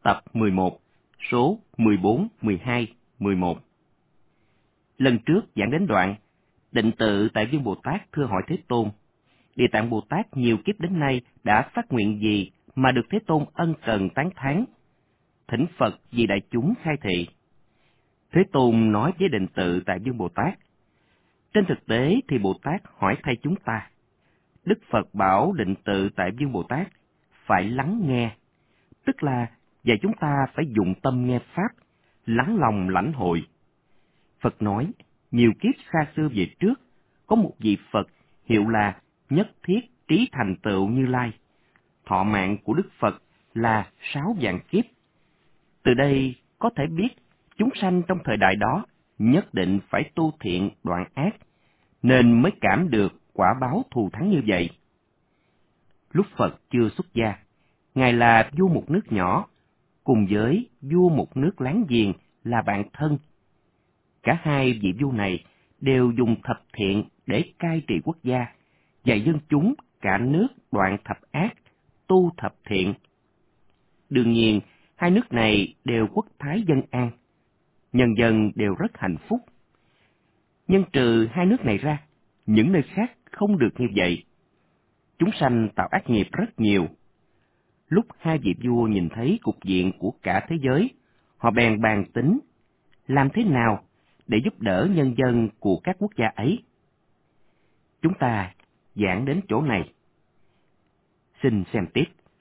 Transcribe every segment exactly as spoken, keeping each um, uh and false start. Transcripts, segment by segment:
tập mười một, số mười bốn, mười hai, mười một. Lần trước giảng đến đoạn, Định Tự Tại Dương Bồ Tát thưa hỏi Thế Tôn, Địa Tạng Bồ Tát nhiều kiếp đến nay đã phát nguyện gì mà được Thế Tôn ân cần tán thán, thỉnh Phật vì đại chúng khai thị. Thế Tôn nói với Định Tự Tại Dương Bồ Tát, trên thực tế thì Bồ Tát hỏi thay chúng ta. Đức Phật bảo Định Tự Tại Dương Bồ Tát phải lắng nghe, tức là dạy chúng ta phải dụng tâm nghe Pháp, lắng lòng lãnh hội. Phật nói, nhiều kiếp xa xưa về trước, có một vị Phật hiệu là Nhất Thiết Trí Thành Tựu Như Lai. Thọ mạng của Đức Phật là sáu vạn kiếp. Từ đây có thể biết chúng sanh trong thời đại đó nhất định phải tu thiện đoạn ác, nên mới cảm được quả báo thù thắng như vậy. Lúc Phật chưa xuất gia, Ngài là vua một nước nhỏ, cùng với vua một nước láng giềng là bạn thân. Cả hai vị vua này đều dùng thập thiện để cai trị quốc gia, dạy dân chúng cả nước đoạn thập ác, tu thập thiện. Đương nhiên, hai nước này đều quốc thái dân an, nhân dân đều rất hạnh phúc. Nhưng trừ hai nước này ra, những nơi khác không được như vậy. Chúng sanh tạo ác nghiệp rất nhiều. Lúc hai vị vua nhìn thấy cục diện của cả thế giới, họ bèn bàn tính làm thế nào để giúp đỡ nhân dân của các quốc gia ấy. Chúng ta giảng đến chỗ này. Xin xem tiếp.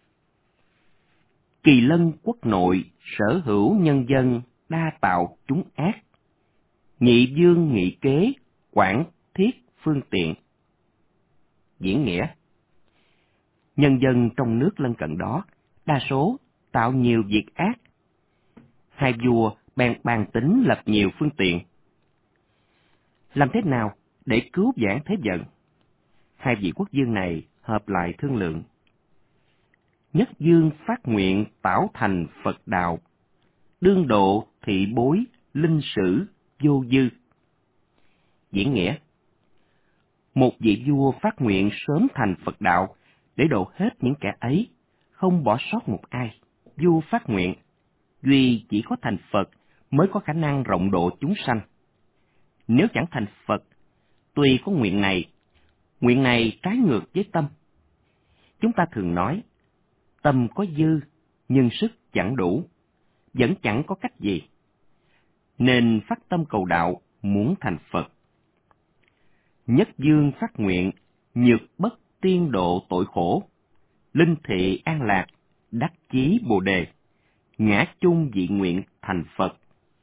Kỳ lân quốc nội sở hữu nhân dân đa tạo chúng ác. Nghị vương nghị kế quản thiết phương tiện. Diễn nghĩa: nhân dân trong nước lân cận đó đa số tạo nhiều việc ác. Hai vua bèn bàn tính lập nhiều phương tiện. Làm thế nào để cứu vãn thế vận? Hai vị quốc vương này hợp lại thương lượng. Nhất dương phát nguyện tảo thành Phật đạo, đương độ thị bối linh sử vô dư. Diễn nghĩa: một vị vua phát nguyện sớm thành Phật đạo để độ hết những kẻ ấy, không bỏ sót một ai. Vua phát nguyện, duy chỉ có thành Phật mới có khả năng rộng độ chúng sanh. Nếu chẳng thành Phật, tuy có nguyện này, nguyện này trái ngược với tâm. Chúng ta thường nói, tâm có dư, nhưng sức chẳng đủ, vẫn chẳng có cách gì. Nên phát tâm cầu đạo, muốn thành Phật. Nhất dương phát nguyện, nhược bất tiên độ tội khổ, linh thị an lạc, đắc chí bồ đề, ngã chung dị nguyện thành Phật.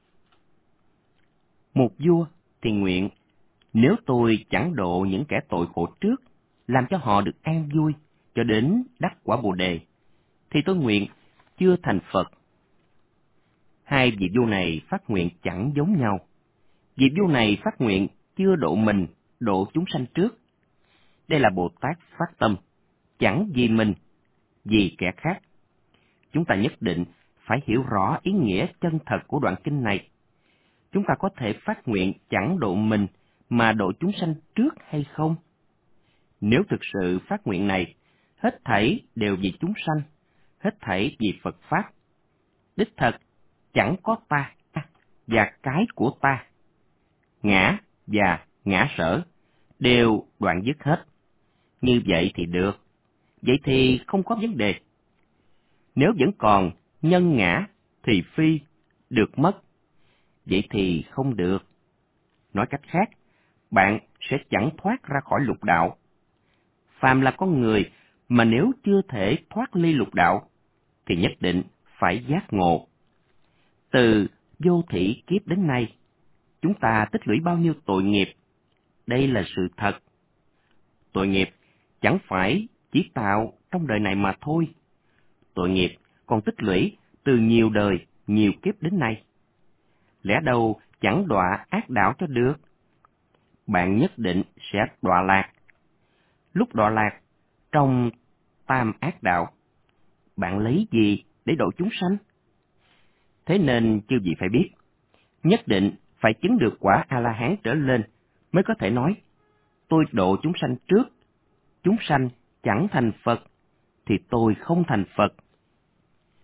Một vua thì nguyện, nếu tôi chẳng độ những kẻ tội khổ trước, làm cho họ được an vui, cho đến đắc quả bồ đề, thì tôi nguyện chưa thành Phật. Hai vị vua này phát nguyện chẳng giống nhau. Vị vua này phát nguyện chưa độ mình, độ chúng sanh trước. Đây là Bồ Tát phát tâm, chẳng vì mình, vì kẻ khác. Chúng ta nhất định phải hiểu rõ ý nghĩa chân thật của đoạn kinh này. Chúng ta có thể phát nguyện chẳng độ mình mà độ chúng sanh trước hay không? Nếu thực sự phát nguyện này, hết thảy đều vì chúng sanh, hết thảy vì Phật Pháp. Đích thật, chẳng có ta và cái của ta. Ngã và ngã sở đều đoạn dứt hết. Như vậy thì được, vậy thì không có vấn đề. Nếu vẫn còn nhân ngã thì phi, được mất, vậy thì không được. Nói cách khác, bạn sẽ chẳng thoát ra khỏi lục đạo. Phàm là con người mà nếu chưa thể thoát ly lục đạo, thì nhất định phải giác ngộ. Từ vô thỉ kiếp đến nay, chúng ta tích lũy bao nhiêu tội nghiệp? Đây là sự thật. Tội nghiệp chẳng phải chỉ tạo trong đời này mà thôi. Tội nghiệp còn tích lũy từ nhiều đời, nhiều kiếp đến nay. Lẽ đâu chẳng đọa ác đạo cho được? Bạn nhất định sẽ đọa lạc. Lúc đọa lạc, trong tam ác đạo, bạn lấy gì để độ chúng sanh? Thế nên chư vị phải biết, nhất định phải chứng được quả A-la-hán trở lên mới có thể nói, tôi độ chúng sanh trước, chúng sanh chẳng thành Phật, thì tôi không thành Phật.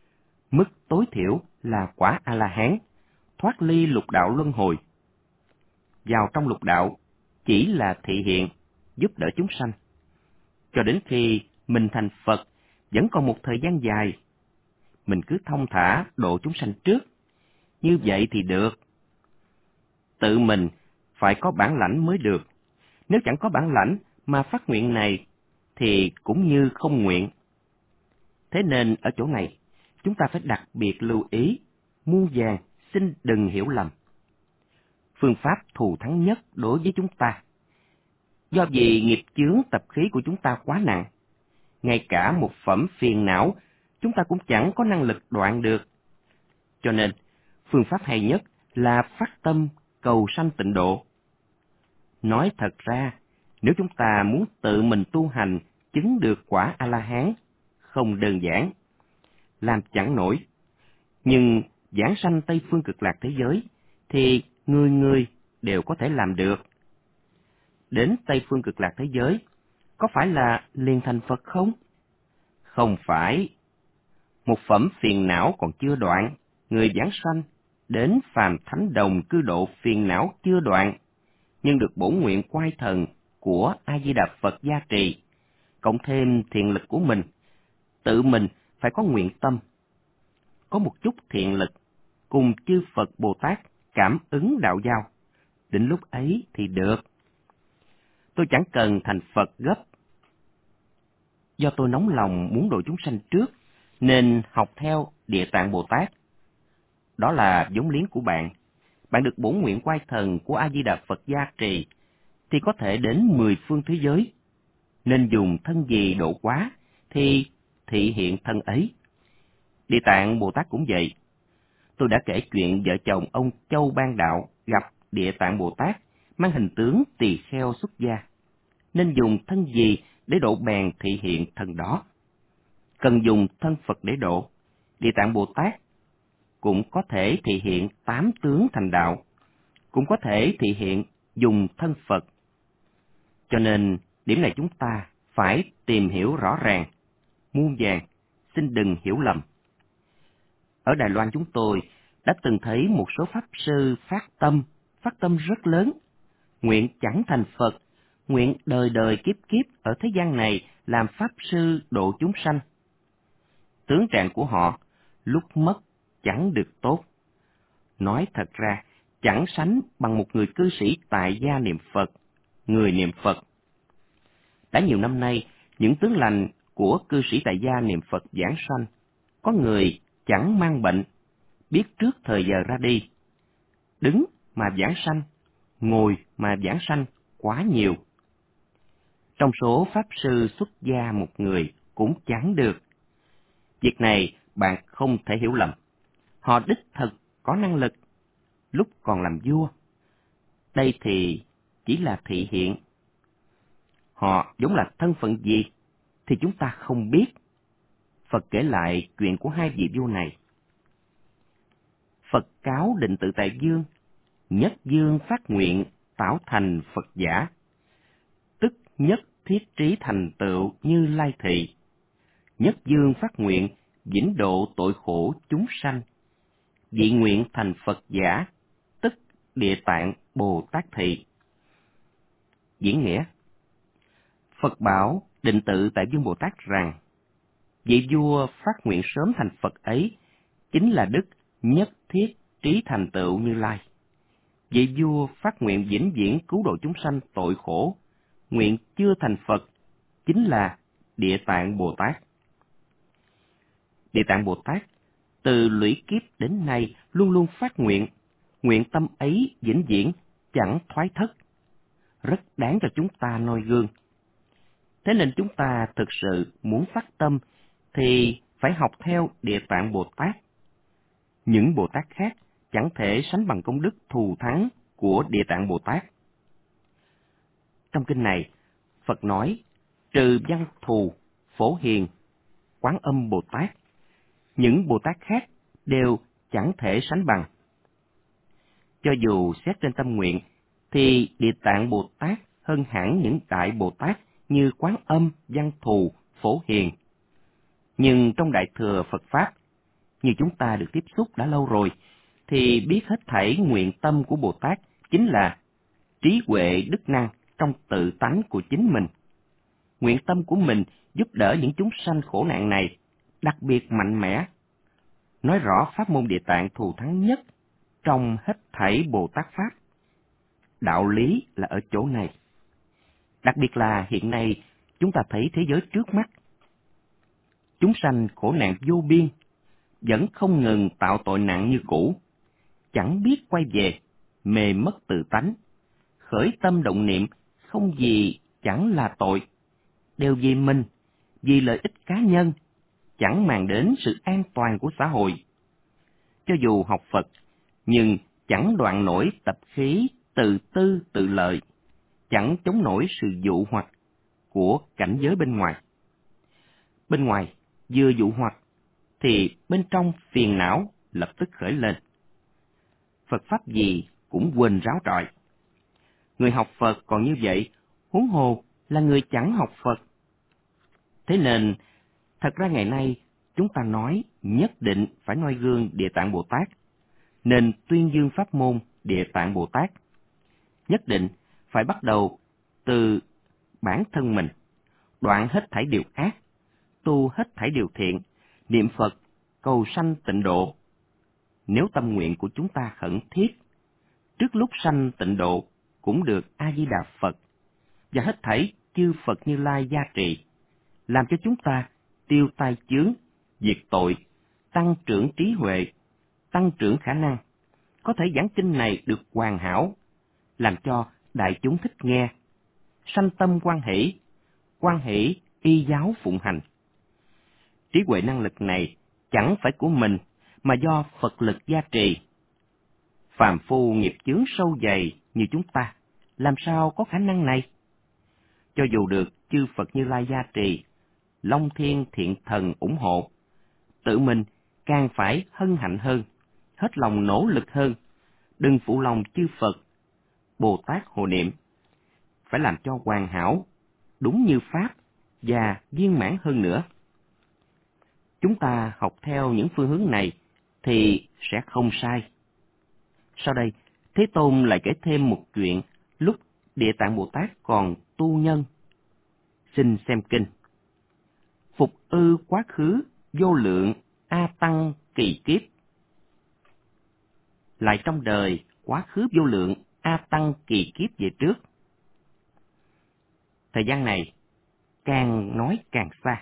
mức tối thiểu là quả A-la-hán, thoát ly lục đạo luân hồi. Vào trong lục đạo chỉ là thị hiện, giúp đỡ chúng sanh. Cho đến khi mình thành Phật, vẫn còn một thời gian dài. Mình cứ thong thả độ chúng sanh trước. Như vậy thì được. Tự mình phải có bản lãnh mới được. Nếu chẳng có bản lãnh mà phát nguyện này, thì cũng như không nguyện. Thế nên ở chỗ này, chúng ta phải đặc biệt lưu ý, muôn vàn xin đừng hiểu lầm. Phương pháp thù thắng nhất đối với chúng ta. Do vì nghiệp chướng tập khí của chúng ta quá nặng, ngay cả một phẩm phiền não, chúng ta cũng chẳng có năng lực đoạn được. Cho nên, phương pháp hay nhất là phát tâm cầu sanh tịnh độ. Nói thật ra, nếu chúng ta muốn tự mình tu hành, chứng được quả A-la-hán, không đơn giản, làm chẳng nổi. Nhưng giảng sanh Tây Phương Cực Lạc thế giới, thì người người đều có thể làm được. Đến Tây Phương Cực Lạc thế giới, có phải là liền thành Phật không? Không phải. Một phẩm phiền não còn chưa đoạn, người giảng sanh đến phàm thánh đồng cư độ phiền não chưa đoạn, nhưng được bổn nguyện quay thần của A Di Đà Phật gia trì, cộng thêm thiện lực của mình, tự mình phải có nguyện tâm, có một chút thiện lực, cùng chư Phật Bồ Tát cảm ứng đạo giao, đến lúc ấy thì được. Tôi chẳng cần thành Phật gấp. Do tôi nóng lòng muốn độ chúng sanh trước, nên học theo Địa Tạng Bồ Tát. Đó là vốn liếng của bạn. Bạn được bổn nguyện quay thần của A Di Đà Phật gia trì, thì có thể đến mười phương thế giới. Nên dùng thân gì độ quá, thì thị hiện thân ấy. Địa Tạng Bồ Tát cũng vậy. Tôi đã kể chuyện vợ chồng ông Châu Ban Đạo gặp Địa Tạng Bồ Tát, mang hình tướng tỳ kheo xuất gia. Nên dùng thân gì để độ bèn thị hiện thân đó. Cần dùng thân Phật để độ, Địa Tạng Bồ Tát cũng có thể thị hiện tám tướng thành đạo, cũng có thể thị hiện dùng thân Phật. Cho nên, điểm này chúng ta phải tìm hiểu rõ ràng, muôn vàn, xin đừng hiểu lầm. Ở Đài Loan chúng tôi đã từng thấy một số Pháp Sư phát tâm, phát tâm rất lớn, nguyện chẳng thành Phật, nguyện đời đời kiếp kiếp ở thế gian này làm Pháp Sư độ chúng sanh. Tướng trạng của họ lúc mất chẳng được tốt. Nói thật ra, chẳng sánh bằng một người cư sĩ tại gia niệm Phật, người niệm Phật. Đã nhiều năm nay, những tướng lành của cư sĩ tại gia niệm Phật giảng sanh, có người chẳng mang bệnh, biết trước thời giờ ra đi. Đứng mà giảng sanh, ngồi mà giảng sanh quá nhiều. Trong số Pháp Sư xuất gia một người cũng chẳng được. Việc này bạn không thể hiểu lầm. Họ đích thực có năng lực, lúc còn làm vua. Đây thì chỉ là thị hiện. Họ giống là thân phận gì thì chúng ta không biết. Phật kể lại chuyện của hai vị vua này. Phật cáo Định Tự Tại Dương, nhất dương phát nguyện tạo thành Phật giả, tức nhất thiết trí thành tựu Như Lai thị. Nhất dương phát nguyện vĩnh độ tội khổ chúng sanh, dị nguyện thành Phật giả, tức Địa Tạng Bồ Tát thị. Diễn nghĩa: Phật bảo Định Tự Tại Dương Bồ Tát rằng, vị vua phát nguyện sớm thành Phật ấy chính là đức nhất thiết trí thành tựu Như Lai. Vị vua phát nguyện vĩnh viễn cứu độ chúng sanh tội khổ, nguyện chưa thành Phật, chính là Địa Tạng Bồ Tát. Địa Tạng Bồ Tát từ lũy kiếp đến nay luôn luôn phát nguyện, nguyện tâm ấy vĩnh viễn chẳng thoái thất, rất đáng cho chúng ta noi gương. Thế nên chúng ta thực sự muốn phát tâm thì phải học theo Địa Tạng Bồ Tát. Những Bồ Tát khác chẳng thể sánh bằng công đức thù thắng của Địa Tạng Bồ Tát. Trong kinh này, Phật nói, trừ Văn Thù, Phổ Hiền, Quán Âm Bồ Tát, những Bồ Tát khác đều chẳng thể sánh bằng. Cho dù xét trên tâm nguyện, thì Địa Tạng Bồ Tát hơn hẳn những Đại Bồ Tát như Quán Âm, Văn Thù, Phổ Hiền. Nhưng trong Đại Thừa Phật Pháp, Như chúng ta được tiếp xúc đã lâu rồi, thì biết hết thảy nguyện tâm của Bồ Tát chính là trí huệ đức năng trong tự tánh của chính mình. Nguyện tâm của mình giúp đỡ những chúng sanh khổ nạn này, đặc biệt mạnh mẽ. Nói rõ pháp môn Địa Tạng thù thắng nhất trong hết thảy Bồ Tát Pháp. Đạo lý là ở chỗ này. Đặc biệt là hiện nay chúng ta thấy thế giới trước mắt. Chúng sanh khổ nạn vô biên, vẫn không ngừng tạo tội nặng như cũ, chẳng biết quay về, mê mất tự tánh, khởi tâm động niệm không gì chẳng là tội, đều vì mình, vì lợi ích cá nhân, chẳng màng đến sự an toàn của xã hội. Cho dù học Phật, nhưng chẳng đoạn nổi tập khí tự tư tự lợi, chẳng chống nổi sự dụ hoặc của cảnh giới bên ngoài. Bên ngoài vừa dụ hoặc, thì bên trong phiền não lập tức khởi lên. Phật Pháp gì cũng quên ráo trọi. Người học Phật còn như vậy, huống hồ là người chẳng học Phật. Thế nên, thật ra ngày nay, chúng ta nói nhất định phải noi gương Địa Tạng Bồ Tát, nên tuyên dương pháp môn Địa Tạng Bồ Tát. Nhất định phải bắt đầu từ bản thân mình, đoạn hết thảy điều ác, tu hết thảy điều thiện, niệm Phật, cầu sanh tịnh độ. Nếu tâm nguyện của chúng ta khẩn thiết, trước lúc sanh tịnh độ cũng được A-di-đà Phật và hết thảy chư Phật Như Lai gia trì, làm cho chúng ta tiêu tai chướng, diệt tội, tăng trưởng trí huệ, tăng trưởng khả năng, có thể giảng kinh này được hoàn hảo, làm cho đại chúng thích nghe, sanh tâm hoan hỷ, hoan hỷ y giáo phụng hành. Trí huệ năng lực này chẳng phải của mình, mà do Phật lực gia trì. Phàm phu nghiệp chướng sâu dày như chúng ta, làm sao có khả năng này? Cho dù được chư Phật Như Lai gia trì, Long Thiên Thiện Thần ủng hộ, tự mình càng phải hân hạnh hơn, hết lòng nỗ lực hơn, đừng phụ lòng chư Phật, Bồ Tát hộ niệm, phải làm cho hoàn hảo, đúng như Pháp và viên mãn hơn nữa. Chúng ta học theo những phương hướng này thì sẽ không sai. Sau đây, Thế Tôn lại kể thêm một chuyện lúc Địa Tạng Bồ Tát còn tu nhân. Xin xem kinh. Phục ư quá khứ vô lượng A Tăng kỳ kiếp. Lại trong đời quá khứ vô lượng A Tăng kỳ kiếp về trước. Thời gian này càng nói càng xa.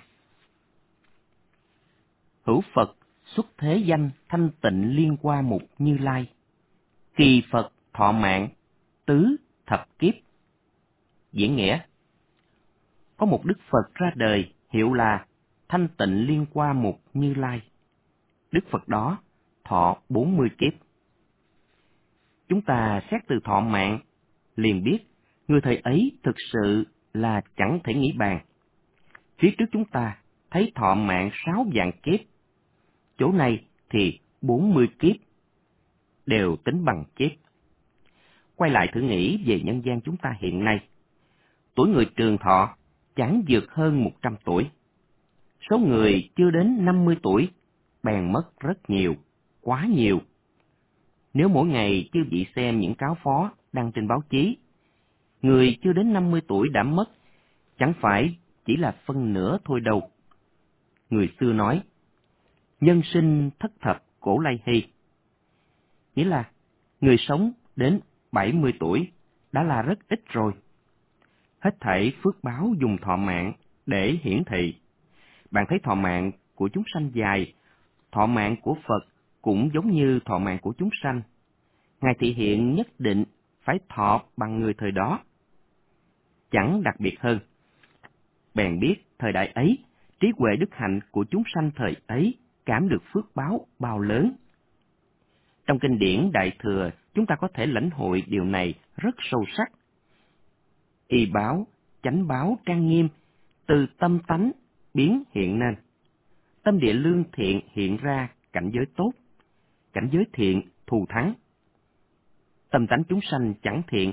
Hữu Phật xuất thế danh thanh tịnh liên qua mục Như Lai. Kỳ Phật thọ mạng tứ thập kiếp. Diễn nghĩa: có một Đức Phật ra đời hiệu là thanh tịnh liên qua mục Như Lai. Đức Phật đó thọ bốn mươi kiếp. Chúng ta xét từ thọ mạng, liền biết người thời ấy thực sự là chẳng thể nghĩ bàn. Phía trước chúng ta thấy thọ mạng sáu vạn kiếp, chỗ này thì bốn mươi kiếp, đều tính bằng kiếp. Quay lại thử nghĩ về nhân gian chúng ta hiện nay, tuổi người trường thọ chẳng vượt hơn một trăm tuổi. Số người chưa đến năm mươi tuổi bèn mất rất nhiều, quá nhiều. Nếu mỗi ngày chư vị xem những cáo phó đăng trên báo chí, người chưa đến năm mươi tuổi đã mất, chẳng phải chỉ là phân nửa thôi đâu. Người xưa nói, nhân sinh thất thập cổ lai hy, nghĩa là người sống đến bảy mươi tuổi đã là rất ít rồi. Hết thảy phước báo dùng thọ mạng để hiển thị. Bạn thấy thọ mạng của chúng sanh dài, thọ mạng của Phật cũng giống như thọ mạng của chúng sanh. Ngài thị hiện nhất định phải thọ bằng người thời đó, chẳng đặc biệt hơn. Bèn biết thời đại ấy, trí huệ đức hạnh của chúng sanh thời ấy cảm được phước báo bao lớn. Trong kinh điển Đại Thừa, chúng ta có thể lãnh hội điều này rất sâu sắc. Y báo, chánh báo trang nghiêm, từ tâm tánh biến hiện nên. Tâm địa lương thiện hiện ra cảnh giới tốt, cảnh giới thiện thù thắng. Tâm tánh chúng sanh chẳng thiện,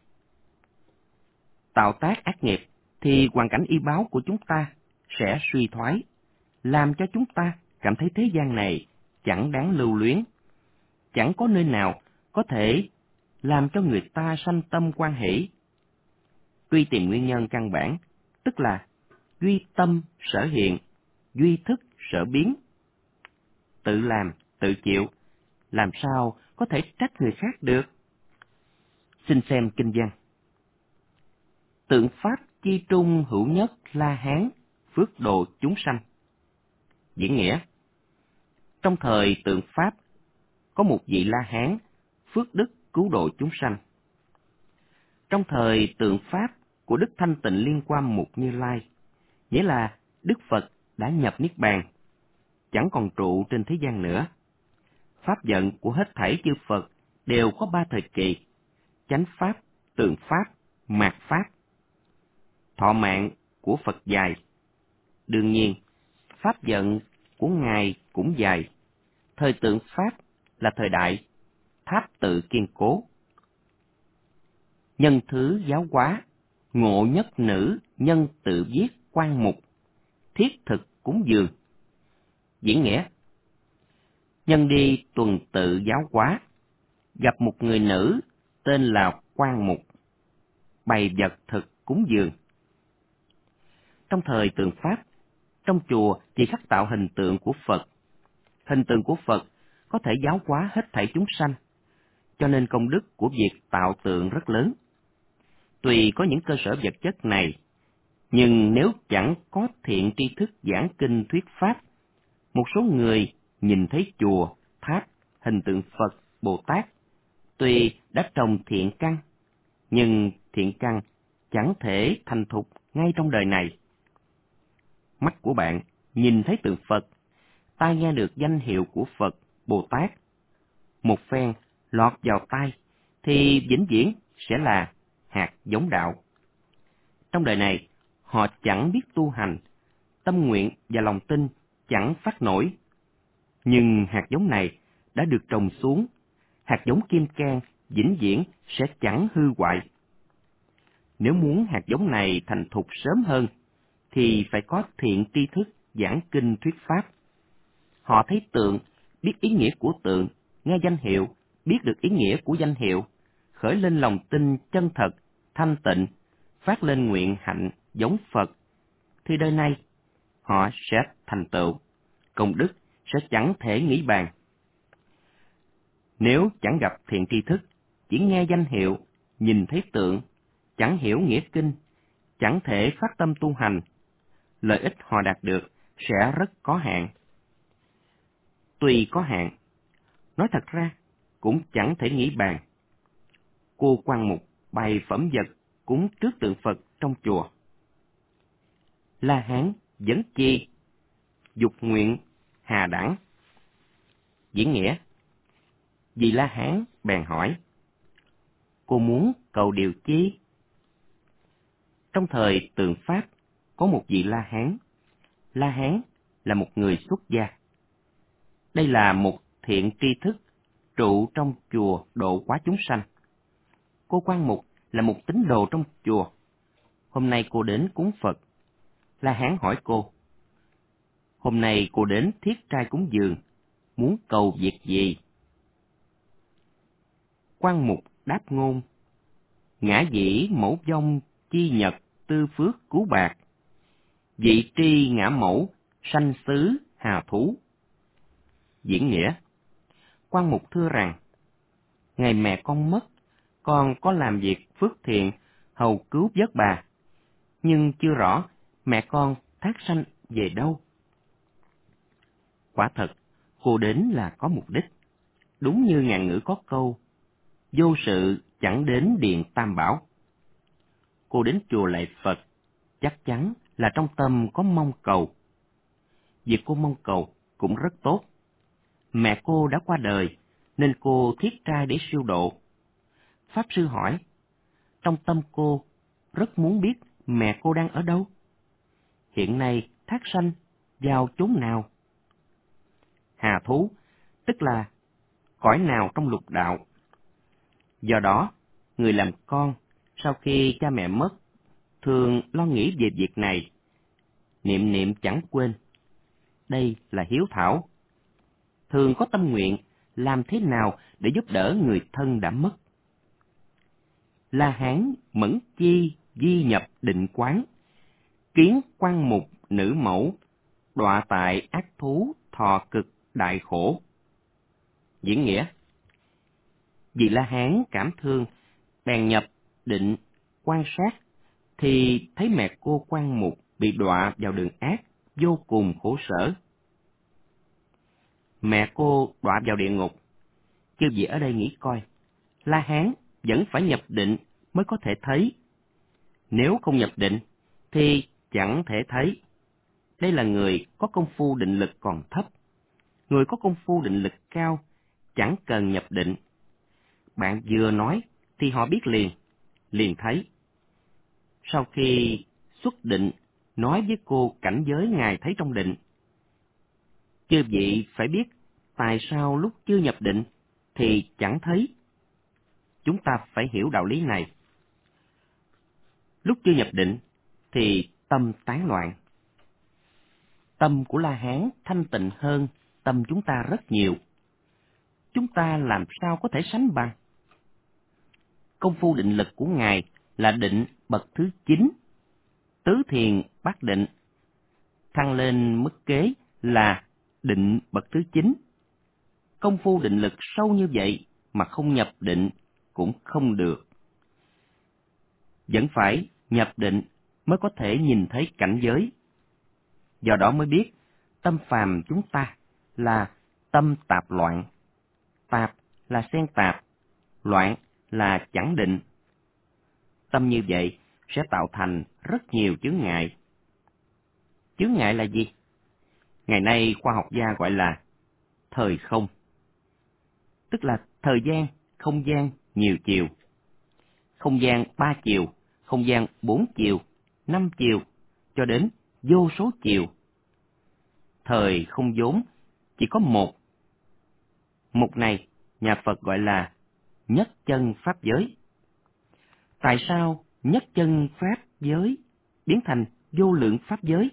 tạo tác ác nghiệp, thì hoàn cảnh y báo của chúng ta sẽ suy thoái, làm cho chúng ta cảm thấy thế gian này chẳng đáng lưu luyến. Chẳng có nơi nào có thể làm cho người ta sanh tâm hoan hỷ. Tuy tìm nguyên nhân căn bản, tức là duy tâm sở hiện, duy thức sở biến. Tự làm, tự chịu, làm sao có thể trách người khác được? Xin xem kinh văn. Tượng pháp chi trung hữu nhất La Hán, phước độ chúng sanh. Diễn nghĩa: trong thời tượng pháp, có một vị La Hán, phước đức cứu độ chúng sanh. Trong thời tượng pháp của Đức Thanh Tịnh Liên Quan Mục Như Lai, nghĩa là Đức Phật đã nhập Niết Bàn, chẳng còn trụ trên thế gian nữa. Pháp vận của hết thảy chư Phật đều có ba thời kỳ: chánh pháp, tượng pháp, mạt pháp. Thọ mạng của Phật dài, đương nhiên pháp vận của Ngài cũng dài. Thời tượng pháp là thời đại tháp tự kiên cố. Nhân thứ giáo hóa, ngộ nhất nữ nhân tự viết quan mục, thiết thực cúng dường. Diễn nghĩa: nhân đi tuần tự giáo hóa, gặp một người nữ tên là Quan Mục, bày vật thực cúng dường. Trong thời tượng pháp, trong chùa chỉ khắc tạo hình tượng của Phật. Hình tượng của Phật có thể giáo hóa hết thảy chúng sanh, cho nên công đức của việc tạo tượng rất lớn. Tuy có những cơ sở vật chất này, nhưng nếu chẳng có thiện tri thức giảng kinh thuyết pháp, một số người nhìn thấy chùa, tháp, hình tượng Phật, Bồ Tát, tuy đã trồng thiện căn, nhưng thiện căn chẳng thể thành thục ngay trong đời này. Mắt của bạn nhìn thấy tượng Phật, tai nghe được danh hiệu của Phật, Bồ Tát, một phen lọt vào tai, thì vĩnh viễn sẽ là hạt giống đạo. Trong đời này, họ chẳng biết tu hành, tâm nguyện và lòng tin chẳng phát nổi. Nhưng hạt giống này đã được trồng xuống, hạt giống kim cang vĩnh viễn sẽ chẳng hư hoại. Nếu muốn hạt giống này thành thục sớm hơn, thì phải có thiện tri thức giảng kinh thuyết pháp. Họ thấy tượng, biết ý nghĩa của tượng, nghe danh hiệu, biết được ý nghĩa của danh hiệu, khởi lên lòng tin chân thật, thanh tịnh, phát lên nguyện hạnh giống Phật, thì đời này họ sẽ thành tựu, công đức sẽ chẳng thể nghĩ bàn. Nếu chẳng gặp thiện tri thức, chỉ nghe danh hiệu, nhìn thấy tượng, chẳng hiểu nghĩa kinh, chẳng thể phát tâm tu hành, lợi ích họ đạt được sẽ rất có hạn. Tuy có hạn, nói thật ra cũng chẳng thể nghĩ bàn. Cô Quan Mục bày phẩm vật cúng trước tượng Phật trong chùa. La Hán vấn chi, dục nguyện hà đẳng. Diễn nghĩa: vị La Hán bèn hỏi, cô muốn cầu điều chi? Trong thời tượng pháp, có một vị La Hán. La Hán là một người xuất gia. Đây là một thiện tri thức trụ trong chùa độ hóa chúng sanh. Cô Quan Mục là một tín đồ trong chùa. Hôm nay cô đến cúng Phật. La Hán hỏi cô, hôm nay cô đến thiết trai cúng dường, muốn cầu việc gì? Quan Mục đáp ngôn, ngã dĩ mẫu vong chi nhật tư phước cứu bạc, vị tri ngã mẫu sanh xứ hà thú. Diễn nghĩa: Quan Mục thưa rằng, ngày mẹ con mất, con có làm việc phước thiện hầu cứu vớt bà, nhưng chưa rõ mẹ con thác sanh về đâu. Quả thật, cô đến là có mục đích. Đúng như ngạn ngữ có câu, vô sự chẳng đến điện Tam Bảo. Cô đến chùa lạy Phật, chắc chắn là trong tâm có mong cầu. Việc cô mong cầu cũng rất tốt. Mẹ cô đã qua đời, nên cô thiết trai để siêu độ. Pháp sư hỏi, trong tâm cô rất muốn biết mẹ cô đang ở đâu? Hiện nay thác sanh vào chốn nào? Hà thú, tức là cõi nào trong lục đạo. Do đó, người làm con, sau khi cha mẹ mất, thường lo nghĩ về việc này, niệm niệm chẳng quên. Đây là hiếu thảo. thường có tâm nguyện làm thế nào để giúp đỡ người thân đã mất. La Hán Mẫn Chi di nhập định quán, kiến quan mục nữ mẫu, đọa tại ác thú thọ cực đại khổ. Diễn nghĩa: vì La Hán cảm thương, bèn nhập định quan sát, thì thấy mẹ cô quan mục bị đọa vào đường ác, vô cùng khổ sở. Mẹ cô đọa vào địa ngục. Chư vị ở đây nghĩ coi, La Hán vẫn phải nhập định mới có thể thấy. Nếu không nhập định thì chẳng thể thấy. Đây là người có công phu định lực còn thấp. Người có công phu định lực cao chẳng cần nhập định. Bạn vừa nói thì họ biết liền, liền thấy. Sau khi xuất định, nói với cô cảnh giới Ngài thấy trong định. Chư vị phải biết tại sao lúc chưa nhập định thì chẳng thấy. Chúng ta phải hiểu đạo lý này. Lúc chưa nhập định thì tâm tán loạn. Tâm của La Hán thanh tịnh hơn tâm chúng ta rất nhiều. Chúng ta làm sao có thể sánh bằng? Công phu định lực của Ngài là định bậc thứ chín, tứ thiền bát định. Thăng lên mức kế là định bậc thứ chín. Công phu định lực sâu như vậy mà không nhập định cũng không được. Vẫn phải nhập định mới có thể nhìn thấy cảnh giới. Do đó mới biết tâm phàm chúng ta là tâm tạp loạn. Tạp là xen tạp, loạn là chẳng định. Tâm như vậy sẽ tạo thành rất nhiều chướng ngại. Chướng ngại là gì? Ngày nay khoa học gia gọi là thời không, tức là thời gian, không gian nhiều chiều. Không gian ba chiều, không gian bốn chiều, năm chiều, cho đến vô số chiều. Thời không vốn chỉ có một. Một này nhà Phật gọi là nhất chân pháp giới. Tại sao nhất chân pháp giới biến thành vô lượng pháp giới?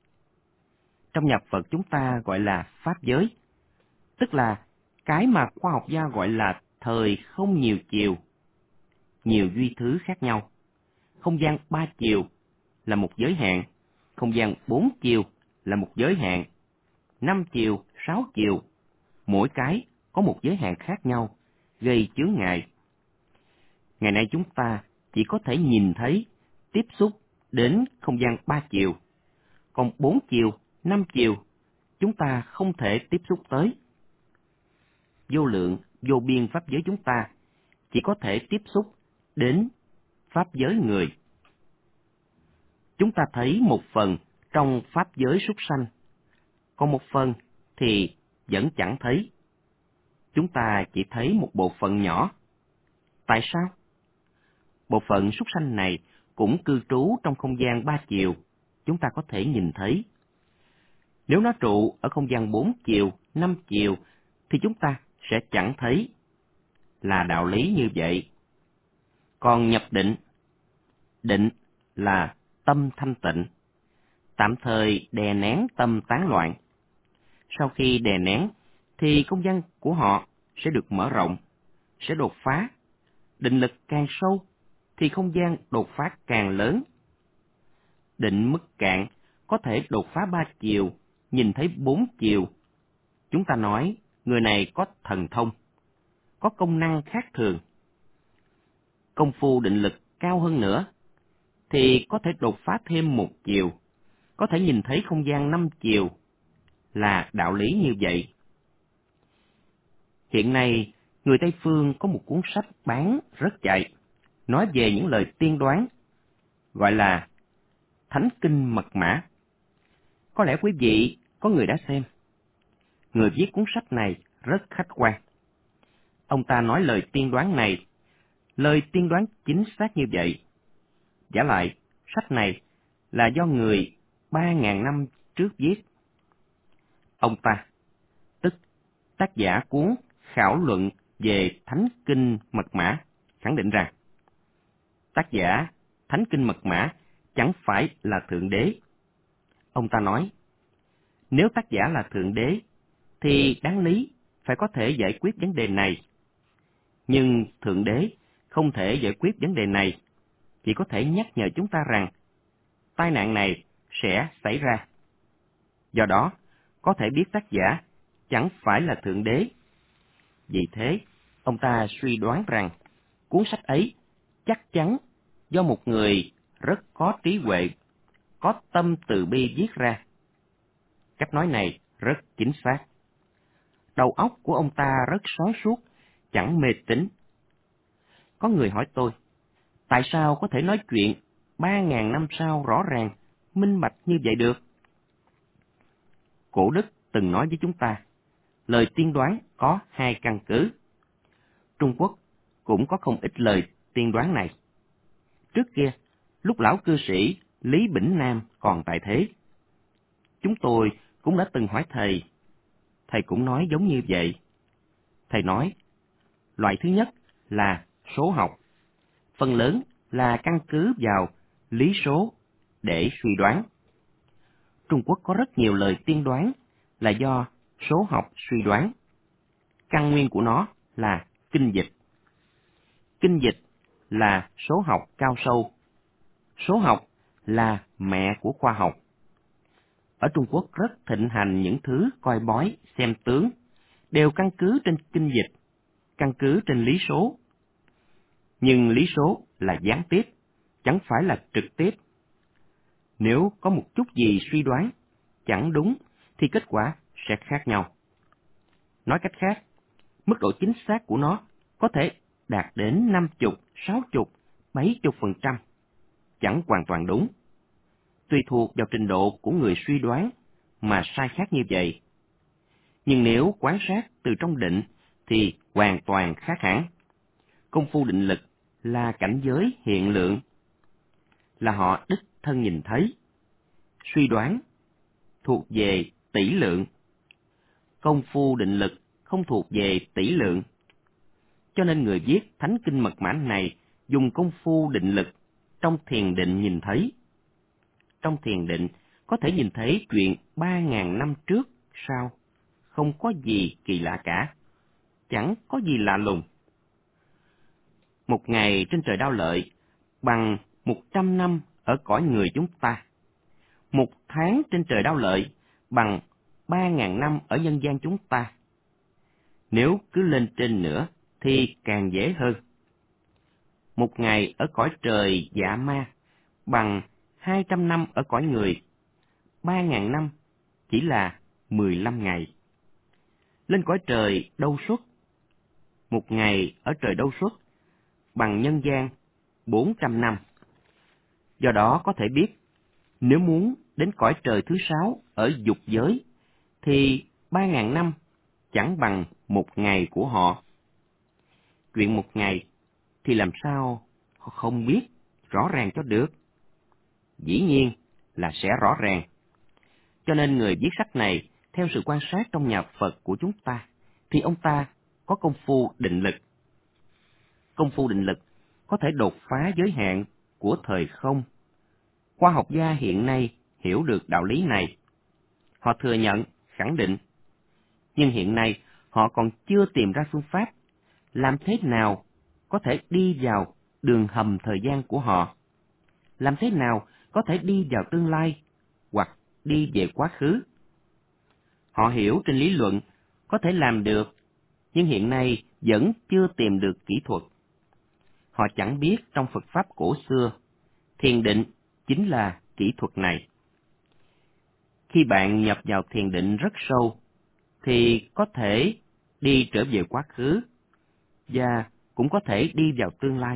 Trong nhà Phật chúng ta gọi là pháp giới, tức là cái mà khoa học gia gọi là thời không nhiều chiều, nhiều duy thứ khác nhau. Không gian ba chiều là một giới hạn, không gian bốn chiều là một giới hạn, năm chiều, sáu chiều, mỗi cái có một giới hạn khác nhau, gây chướng ngại. Ngày nay chúng ta chỉ có thể nhìn thấy, tiếp xúc đến không gian ba chiều, còn bốn chiều, năm chiều, chúng ta không thể tiếp xúc tới. Vô lượng, vô biên pháp giới chúng ta chỉ có thể tiếp xúc đến pháp giới người. Chúng ta thấy một phần trong pháp giới súc sanh, còn một phần thì vẫn chẳng thấy. Chúng ta chỉ thấy một bộ phận nhỏ. Tại sao? Bộ phận súc sanh này cũng cư trú trong không gian ba chiều, chúng ta có thể nhìn thấy. Nếu nó trụ ở không gian bốn chiều, năm chiều, thì chúng ta sẽ chẳng thấy. Là đạo lý như vậy. Còn nhập định, định là tâm thanh tịnh, tạm thời đè nén tâm tán loạn. Sau khi đè nén, thì không gian của họ sẽ được mở rộng, sẽ đột phá. Định lực càng sâu, thì không gian đột phá càng lớn. Định mức cạn có thể đột phá ba chiều, nhìn thấy bốn chiều. Chúng ta nói người này có thần thông, có công năng khác thường. Công phu định lực cao hơn nữa, thì có thể đột phá thêm một chiều, có thể nhìn thấy không gian năm chiều. Là đạo lý như vậy. Hiện nay, người Tây Phương có một cuốn sách bán rất chạy, nói về những lời tiên đoán, gọi là Thánh Kinh Mật Mã. Có lẽ quý vị có người đã xem. Người viết cuốn sách này rất khách quan. Ông ta nói lời tiên đoán này, lời tiên đoán chính xác như vậy. Giả lại, sách này là do người ba ngàn năm trước viết. Ông ta, tức tác giả cuốn Khảo luận về Thánh Kinh Mật Mã, khẳng định rằng tác giả Thánh Kinh Mật Mã chẳng phải là Thượng Đế. Ông ta nói, nếu tác giả là Thượng Đế, thì đáng lý phải có thể giải quyết vấn đề này. Nhưng Thượng Đế không thể giải quyết vấn đề này, chỉ có thể nhắc nhở chúng ta rằng tai nạn này sẽ xảy ra. Do đó, có thể biết tác giả chẳng phải là Thượng Đế. Vì thế, ông ta suy đoán rằng cuốn sách ấy chắc chắn do một người rất có trí huệ, có tâm từ bi viết ra. Cách nói này rất chính xác. Đầu óc của ông ta rất sáng suốt, chẳng mê tín. Có người hỏi tôi, tại sao có thể nói chuyện ba ngàn năm sau rõ ràng, minh bạch như vậy được? Cổ Đức từng nói với chúng ta, lời tiên đoán có hai căn cứ. Trung Quốc cũng có không ít lời tiên đoán này. Trước kia, lúc lão cư sĩ Lý Bỉnh Nam còn tại thế, chúng tôi cũng đã từng hỏi thầy. Thầy cũng nói giống như vậy. Thầy nói, loại thứ nhất là số học, phần lớn là căn cứ vào lý số để suy đoán. Trung Quốc có rất nhiều lời tiên đoán là do số học suy đoán. Căn nguyên của nó là kinh dịch. Kinh dịch là số học cao sâu. Số học là mẹ của khoa học. Ở Trung Quốc rất thịnh hành những thứ coi bói, xem tướng, đều căn cứ trên kinh dịch, căn cứ trên lý số. Nhưng lý số là gián tiếp, chẳng phải là trực tiếp. Nếu có một chút gì suy đoán chẳng đúng thì kết quả sẽ khác nhau. Nói cách khác, mức độ chính xác của nó có thể đạt đến năm mươi, sáu mươi, bảy mươi phần trăm, chẳng hoàn toàn đúng. Tùy thuộc vào trình độ của người suy đoán mà sai khác như vậy. Nhưng nếu quan sát từ trong định thì hoàn toàn khác hẳn. Công phu định lực là cảnh giới hiện lượng, là họ đích thân nhìn thấy. Suy đoán thuộc về tỷ lượng. Công phu định lực không thuộc về tỷ lượng. Cho nên người viết Thánh Kinh Mật Mã này dùng công phu định lực trong thiền định nhìn thấy. Trong thiền định có thể nhìn thấy chuyện ba ngàn năm trước sau, không có gì kỳ lạ cả, chẳng có gì lạ lùng. Một ngày trên trời Đao Lợi bằng một trăm năm ở cõi người chúng ta. Một tháng trên trời Đao Lợi bằng ba ngàn năm ở nhân gian chúng ta. Nếu cứ lên trên nữa thì càng dễ hơn. Một ngày ở cõi trời Dạ Ma bằng hai trăm năm ở cõi người. Ba ngàn năm chỉ là mười lăm ngày. Lên cõi trời Đâu Xuất, một ngày ở trời Đâu Xuất bằng nhân gian bốn trăm năm. Do đó có thể biết, nếu muốn đến cõi trời thứ sáu ở dục giới, thì ba ngàn năm chẳng bằng một ngày của họ. Chuyện một ngày thì làm sao họ không biết rõ ràng cho được? Dĩ nhiên là sẽ rõ ràng. Cho nên người viết sách này, theo sự quan sát trong nhà Phật của chúng ta, thì ông ta có công phu định lực. Công phu định lực có thể đột phá giới hạn của thời không. Khoa học gia hiện nay hiểu được đạo lý này. Họ thừa nhận, khẳng định. Nhưng hiện nay họ còn chưa tìm ra phương pháp làm thế nào có thể đi vào đường hầm thời gian của họ. Làm thế nào có thể đi vào tương lai hoặc đi về quá khứ. Họ hiểu trên lý luận có thể làm được, nhưng hiện nay vẫn chưa tìm được kỹ thuật. Họ chẳng biết trong Phật Pháp cổ xưa, thiền định chính là kỹ thuật này. Khi bạn nhập vào thiền định rất sâu, thì có thể đi trở về quá khứ, và cũng có thể đi vào tương lai.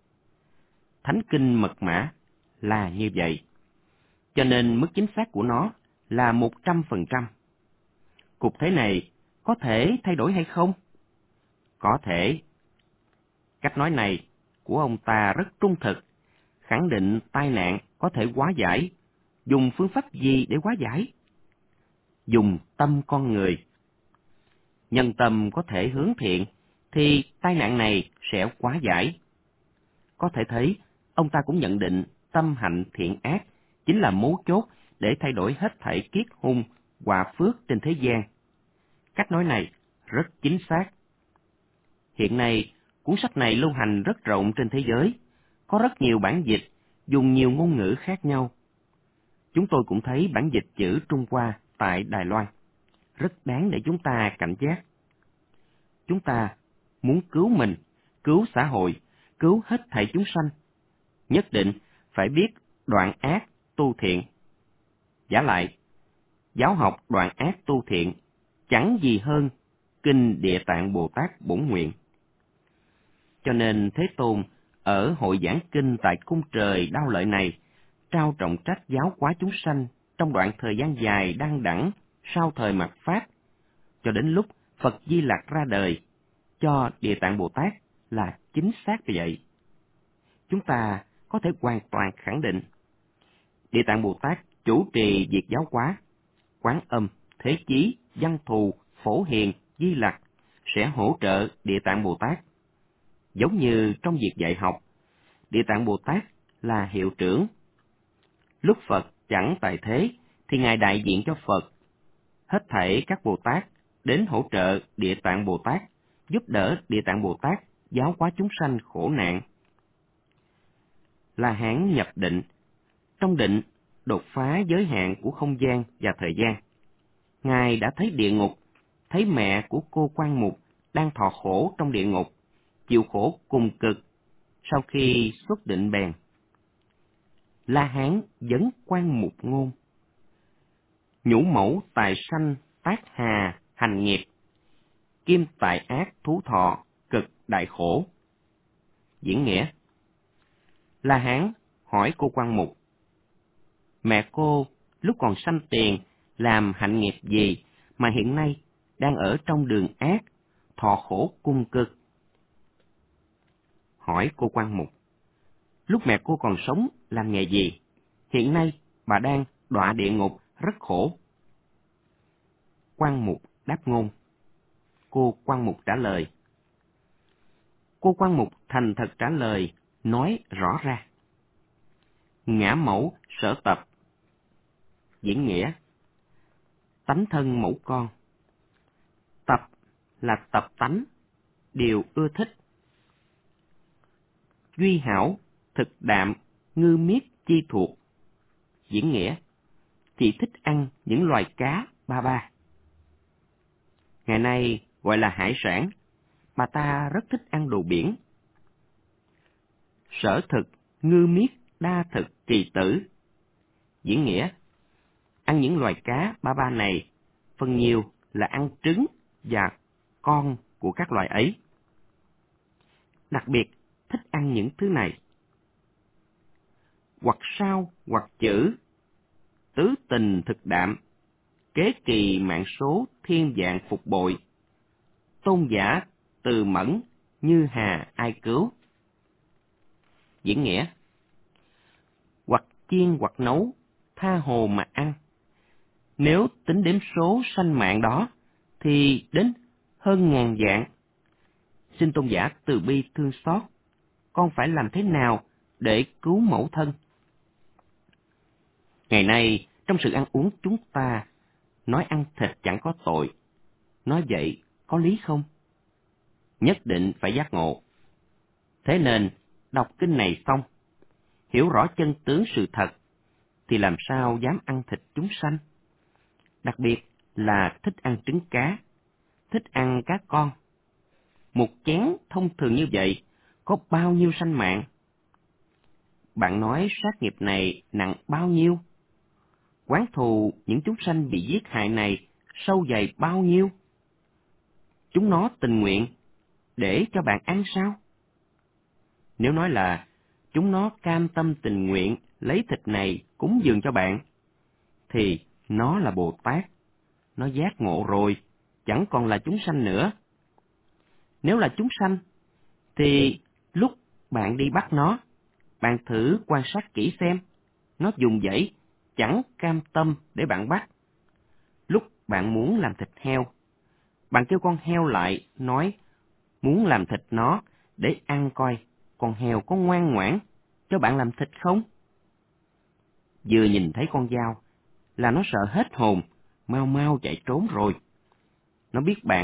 Thánh Kinh Mật Mã là như vậy, cho nên mức chính xác của nó là một trăm phần trăm. Cục thế này có thể thay đổi hay không? Có thể. Cách nói này của ông ta rất trung thực, khẳng định tai nạn có thể hóa giải. Dùng phương pháp gì để hóa giải? Dùng tâm con người. Nhân tâm có thể hướng thiện, thì tai nạn này sẽ hóa giải. Có thể thấy, ông ta cũng nhận định tâm hạnh thiện ác chính là mấu chốt để thay đổi hết thảy kiết hung, họa phước trên thế gian. Cách nói này rất chính xác. Hiện nay, cuốn sách này lưu hành rất rộng trên thế giới, có rất nhiều bản dịch, dùng nhiều ngôn ngữ khác nhau. Chúng tôi cũng thấy bản dịch chữ Trung Hoa tại Đài Loan, rất đáng để chúng ta cảnh giác. Chúng ta muốn cứu mình, cứu xã hội, cứu hết thảy chúng sanh, nhất định phải biết đoạn ác tu thiện. Giả lại, giáo học đoạn ác tu thiện chẳng gì hơn Kinh Địa Tạng Bồ Tát Bổn Nguyện. Cho nên Thế Tôn ở hội giảng kinh tại cung trời Đao Lợi này trao trọng trách giáo hóa chúng sanh trong đoạn thời gian dài đăng đẳng sau thời mạt Pháp, cho đến lúc Phật Di Lặc ra đời, cho Địa Tạng Bồ Tát là chính xác như vậy. Chúng ta có thể hoàn toàn khẳng định Địa Tạng Bồ Tát chủ trì việc giáo hóa, Quán Âm, Thế Chí, Văn Thù, Phổ Hiền, Di Lặc sẽ hỗ trợ Địa Tạng Bồ Tát. Giống như trong việc dạy học, Địa Tạng Bồ Tát là hiệu trưởng. Lúc Phật chẳng tại thế, thì Ngài đại diện cho Phật. Hết thảy các Bồ Tát đến hỗ trợ Địa Tạng Bồ Tát, giúp đỡ Địa Tạng Bồ Tát giáo hóa chúng sanh khổ nạn. La Hán nhập định, trong định đột phá giới hạn của không gian và thời gian. Ngài đã thấy địa ngục, thấy mẹ của cô Quan Mục đang thọ khổ trong địa ngục, chịu khổ cùng cực. Sau khi xuất định bèn, La Hán vấn Quan Mục ngôn: nhũ mẫu tài sanh tác hà hành nghiệp, kim tại ác thú thọ cực đại khổ. Diễn nghĩa: La Hán hỏi cô Quan Mục, mẹ cô lúc còn sanh tiền làm hạnh nghiệp gì mà hiện nay đang ở trong đường ác, thọ khổ cung cực? Hỏi cô Quan Mục, lúc mẹ cô còn sống làm nghề gì, hiện nay bà đang đọa địa ngục rất khổ? Quan Mục đáp ngôn. Cô Quan Mục trả lời. Cô Quan Mục thành thật trả lời, nói rõ ra. Ngã mẫu sở tập. Diễn nghĩa: tánh thân mẫu con. Tập là tập tánh, điều ưa thích. Duy hảo, thực đạm, ngư miết chi thuộc. Diễn nghĩa: chị thích ăn những loài cá ba ba. Ngày nay gọi là hải sản, bà ta rất thích ăn đồ biển. Sở thực, ngư miết, đa thực, kỳ tử. Diễn nghĩa: ăn những loài cá ba ba này, phần nhiều là ăn trứng và con của các loài ấy. Đặc biệt thích ăn những thứ này. Hoặc sao, hoặc chữ, tứ tình thực đạm, kế kỳ mạng số thiên dạng phục bội, tôn giả từ mẫn như hà ai cứu. Diễn nghĩa: hoặc chiên hoặc nấu, tha hồ mà ăn. Nếu tính đếm số sanh mạng đó, thì đến hơn ngàn dạng. Xin tôn giả từ bi thương xót, con phải làm thế nào để cứu mẫu thân? Ngày nay, trong sự ăn uống chúng ta, nói ăn thịt chẳng có tội. Nói vậy có lý không? Nhất định phải giác ngộ. Thế nên, đọc kinh này xong, hiểu rõ chân tướng sự thật, thì làm sao dám ăn thịt chúng sanh? Đặc biệt là thích ăn trứng cá, thích ăn cá con. Một chén thông thường như vậy, có bao nhiêu sanh mạng? Bạn nói sát nghiệp này nặng bao nhiêu? Oán thù những chúng sanh bị giết hại này sâu dày bao nhiêu? Chúng nó tình nguyện để cho bạn ăn sao? Nếu nói là chúng nó cam tâm tình nguyện lấy thịt này cúng dường cho bạn, thì nó là Bồ Tát, nó giác ngộ rồi, chẳng còn là chúng sanh nữa. Nếu là chúng sanh, thì lúc bạn đi bắt nó, bạn thử quan sát kỹ xem, nó dùng dãy chẳng cam tâm để bạn bắt. Lúc bạn muốn làm thịt heo, bạn kêu con heo lại, nói muốn làm thịt nó để ăn coi con heo có ngoan ngoãn cho bạn làm thịt không? Vừa nhìn thấy con dao là nó sợ hết hồn, mau mau chạy trốn rồi. Nó biết bạn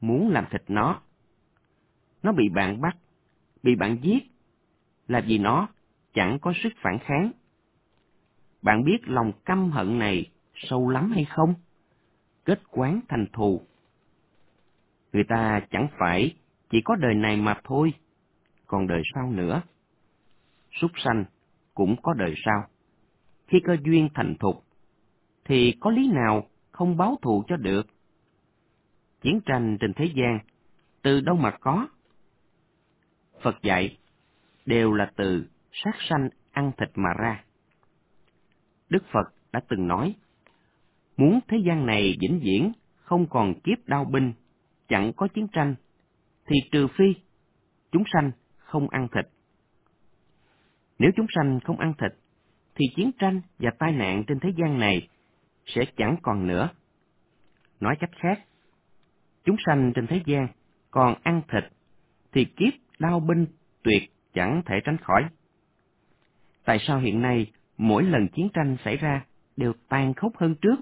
muốn làm thịt nó. Nó bị bạn bắt, bị bạn giết, là vì nó chẳng có sức phản kháng. Bạn biết lòng căm hận này sâu lắm hay không? Kết quán thành thù. Người ta chẳng phải chỉ có đời này mà thôi, còn đời sau nữa. Súc sanh cũng có đời sau. Khi cơ duyên thành thục, thì có lý nào không báo thù cho được? Chiến tranh trên thế gian, từ đâu mà có? Phật dạy, đều là từ sát sanh ăn thịt mà ra. Đức Phật đã từng nói, muốn thế gian này vĩnh viễn không còn kiếp đao binh, chẳng có chiến tranh, thì trừ phi chúng sanh không ăn thịt. Nếu chúng sanh không ăn thịt, thì chiến tranh và tai nạn trên thế gian này sẽ chẳng còn nữa. Nói cách khác, chúng sanh trên thế gian còn ăn thịt, thì kiếp đao binh tuyệt chẳng thể tránh khỏi. Tại sao hiện nay mỗi lần chiến tranh xảy ra đều tàn khốc hơn trước?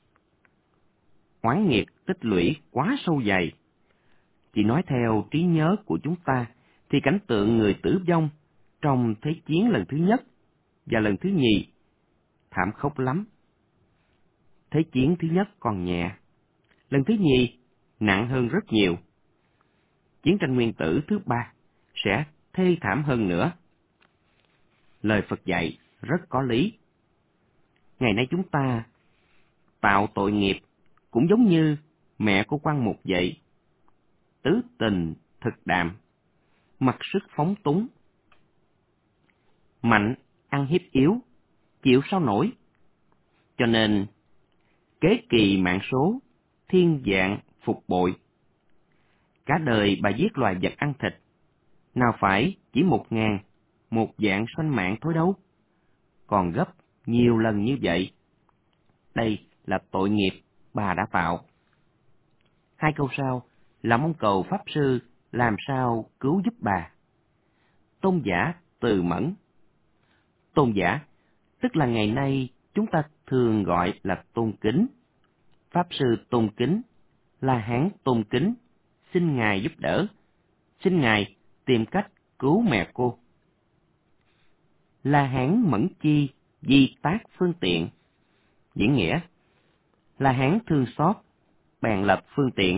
Oán nghiệt tích lũy quá sâu dày. Chỉ nói theo trí nhớ của chúng ta, thì cảnh tượng người tử vong trong Thế chiến lần thứ nhất và lần thứ nhì thảm khốc lắm. Thế chiến thứ nhất còn nhẹ, lần thứ nhì nặng hơn rất nhiều. Chiến tranh nguyên tử thứ ba sẽ thê thảm hơn nữa. Lời Phật dạy rất có lý. Ngày nay chúng ta tạo tội nghiệp cũng giống như mẹ của Quan Mục vậy. Tứ tình thực đạm, mặc sức phóng túng. Mạnh ăn hiếp yếu, chịu sao nổi. Cho nên, kế kỳ mạng số, thiên dạng phục bội. Cả đời bà giết loài vật ăn thịt, nào phải chỉ một ngàn, một vạn sanh mạng thôi đâu, còn gấp nhiều lần như vậy. Đây là tội nghiệp bà đã tạo. Hai câu sau là mong cầu Pháp Sư làm sao cứu giúp bà. Tôn giả Từ Mẫn. Tôn giả, tức là ngày nay chúng ta thường gọi là tôn kính. Pháp Sư tôn kính, La Hán tôn kính, xin Ngài giúp đỡ, xin Ngài tìm cách cứu mẹ cô. La Hán Mẫn Chi, di tác phương tiện. Diễn nghĩa, La Hán thương xót, bèn lập phương tiện.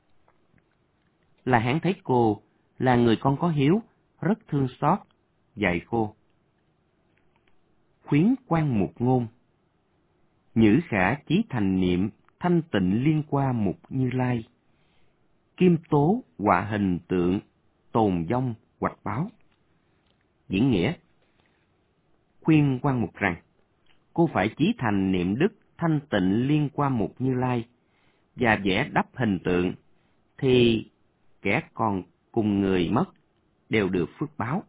La Hán thấy cô là người con có hiếu, rất thương xót, dạy cô. Khuyến Quan Mục ngôn. Nhữ khả chí thành niệm, thanh tịnh liên qua mục Như Lai. Kim tố họa hình tượng, tồn vong hoạch báo. Diễn nghĩa, khuyên Quan Mục rằng, cô phải chí thành niệm đức thanh tịnh liên qua mục Như Lai, và vẽ đắp hình tượng, thì kẻ còn cùng người mất đều được phước báo.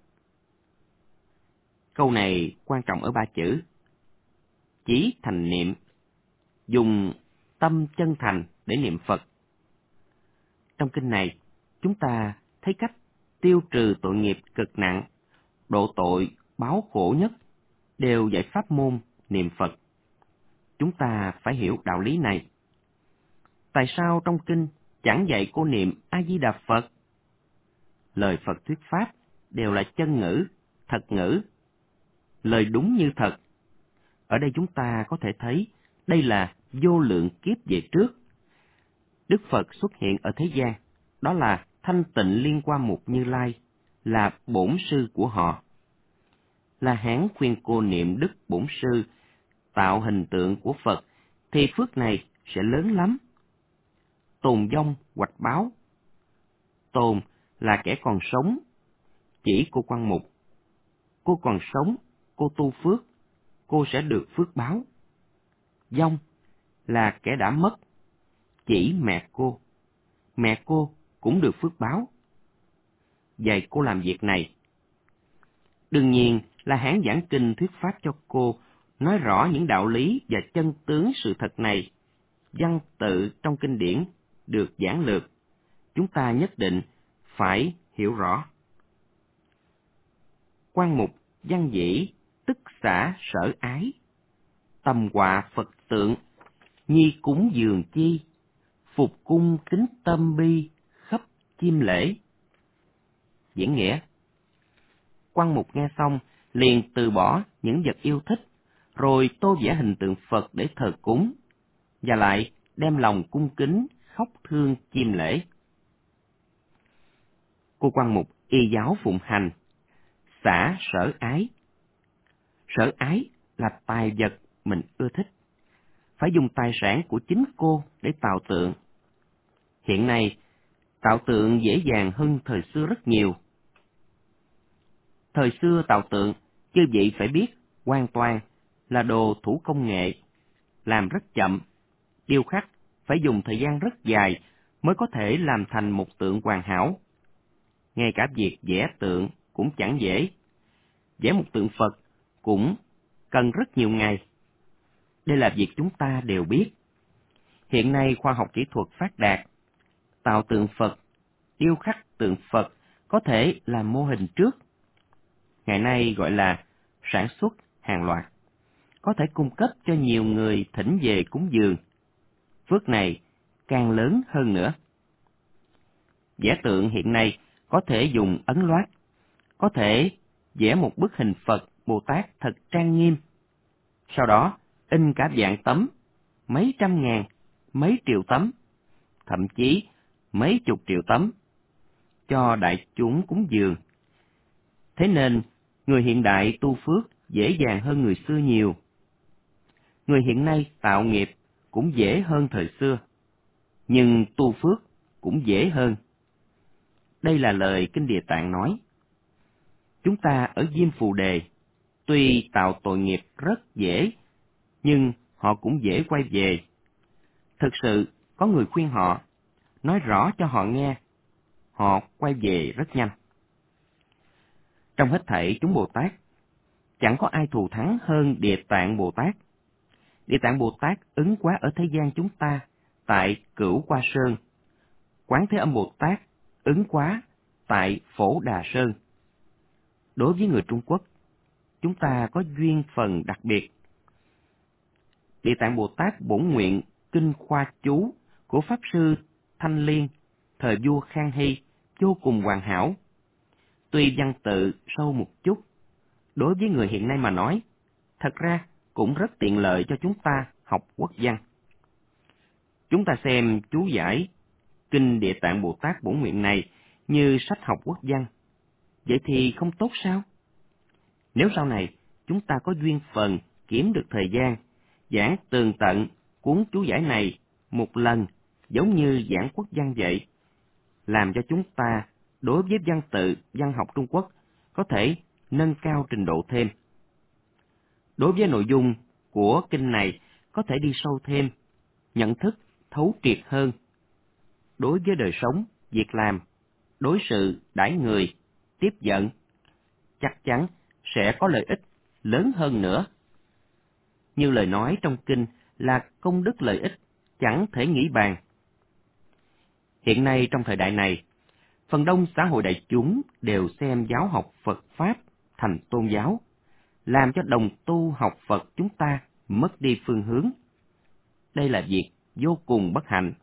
Câu này quan trọng ở ba chữ. Chí thành niệm, dùng tâm chân thành để niệm Phật. Trong kinh này, chúng ta thấy cách tiêu trừ tội nghiệp cực nặng, độ tội báo khổ nhất, đều dạy pháp môn niệm Phật. Chúng ta phải hiểu đạo lý này. Tại sao trong kinh chẳng dạy cô niệm A-di-đà Phật? Lời Phật thuyết pháp đều là chân ngữ, thật ngữ, lời đúng như thật. Ở đây chúng ta có thể thấy đây là vô lượng kiếp về trước. Đức Phật xuất hiện ở thế gian, đó là thanh tịnh liên qua mục Như Lai, là bổn sư của họ. La Hán khuyên cô niệm đức bổn sư, tạo hình tượng của Phật, thì phước này sẽ lớn lắm. Tồn vong hoạch báo. Tồn là kẻ còn sống, chỉ cô Quan Mục. Cô còn sống, cô tu phước, cô sẽ được phước báo. Vong là kẻ đã mất, chỉ mẹ cô. Mẹ cô cũng được phước báo. Dạy cô làm việc này. Đương nhiên là Hán giảng kinh thuyết pháp cho cô, nói rõ những đạo lý và chân tướng sự thật này. Văn tự trong kinh điển được giảng lược, chúng ta nhất định phải hiểu rõ. Quan mục văn dĩ, tức xả sở ái. Tầm họa Phật tượng, nhi cúng dường chi. Phục cung kính tâm bi, chiêm lễ. Diễn nghĩa: Quan Mục nghe xong liền từ bỏ những vật yêu thích, rồi tô vẽ hình tượng Phật để thờ cúng, và lại đem lòng cung kính khóc thương chiêm lễ. Cô Quan Mục y giáo phụng hành, xả sở ái. Sở ái là tài vật mình ưa thích, phải dùng tài sản của chính cô để tạo tượng. Hiện nay, tạo tượng dễ dàng hơn thời xưa rất nhiều. Thời xưa tạo tượng, chư vị phải biết, hoàn toàn là đồ thủ công nghệ, làm rất chậm. Điêu khắc phải dùng thời gian rất dài mới có thể làm thành một tượng hoàn hảo. Ngay cả việc vẽ tượng cũng chẳng dễ. Vẽ một tượng Phật cũng cần rất nhiều ngày. Đây là việc chúng ta đều biết. Hiện nay khoa học kỹ thuật phát đạt, tạo tượng Phật, điêu khắc tượng Phật có thể làm mô hình trước. Ngày nay gọi là sản xuất hàng loạt, có thể cung cấp cho nhiều người thỉnh về cúng dường. Phước này càng lớn hơn nữa. Vẽ tượng hiện nay có thể dùng ấn loát, có thể vẽ một bức hình Phật, Bồ Tát thật trang nghiêm. Sau đó in cả vạn tấm, mấy trăm ngàn, mấy triệu tấm, thậm chí mấy chục triệu tấm, cho đại chúng cúng dường. Thế nên, người hiện đại tu phước dễ dàng hơn người xưa nhiều. Người hiện nay tạo nghiệp cũng dễ hơn thời xưa, nhưng tu phước cũng dễ hơn. Đây là lời Kinh Địa Tạng nói. Chúng ta ở Diêm Phù Đề, tuy tạo tội nghiệp rất dễ, nhưng họ cũng dễ quay về. Thực sự, có người khuyên họ, nói rõ cho họ nghe, họ quay về rất nhanh. Trong hết thảy chúng Bồ Tát, chẳng có ai thù thắng hơn Địa Tạng Bồ Tát. Địa Tạng Bồ Tát ứng hóa ở thế gian chúng ta, tại Cửu Qua Sơn. Quán Thế Âm Bồ Tát ứng hóa tại Phổ Đà Sơn. Đối với người Trung Quốc, chúng ta có duyên phần đặc biệt. Địa Tạng Bồ Tát bổn nguyện kinh khoa chú của Pháp Sư Thanh Liên, thời vua Khang Hy, vô cùng hoàn hảo. Tuy văn tự sâu một chút, đối với người hiện nay mà nói, thật ra cũng rất tiện lợi cho chúng ta học quốc văn. Chúng ta xem chú giải Kinh Địa Tạng Bồ Tát bổn nguyện này như sách học quốc văn, vậy thì không tốt sao? Nếu sau này chúng ta có duyên phần kiếm được thời gian, giảng tường tận cuốn chú giải này một lần giống như giảng quốc văn vậy, làm cho chúng ta đối với văn tự, văn học Trung Quốc có thể nâng cao trình độ thêm. Đối với nội dung của kinh này có thể đi sâu thêm, nhận thức thấu triệt hơn. Đối với đời sống, việc làm, đối sự, đãi người, tiếp dẫn, chắc chắn sẽ có lợi ích lớn hơn nữa. Như lời nói trong kinh là công đức lợi ích chẳng thể nghĩ bàn. Hiện nay trong thời đại này, phần đông xã hội đại chúng đều xem giáo học Phật Pháp thành tôn giáo, làm cho đồng tu học Phật chúng ta mất đi phương hướng. Đây là việc vô cùng bất hạnh.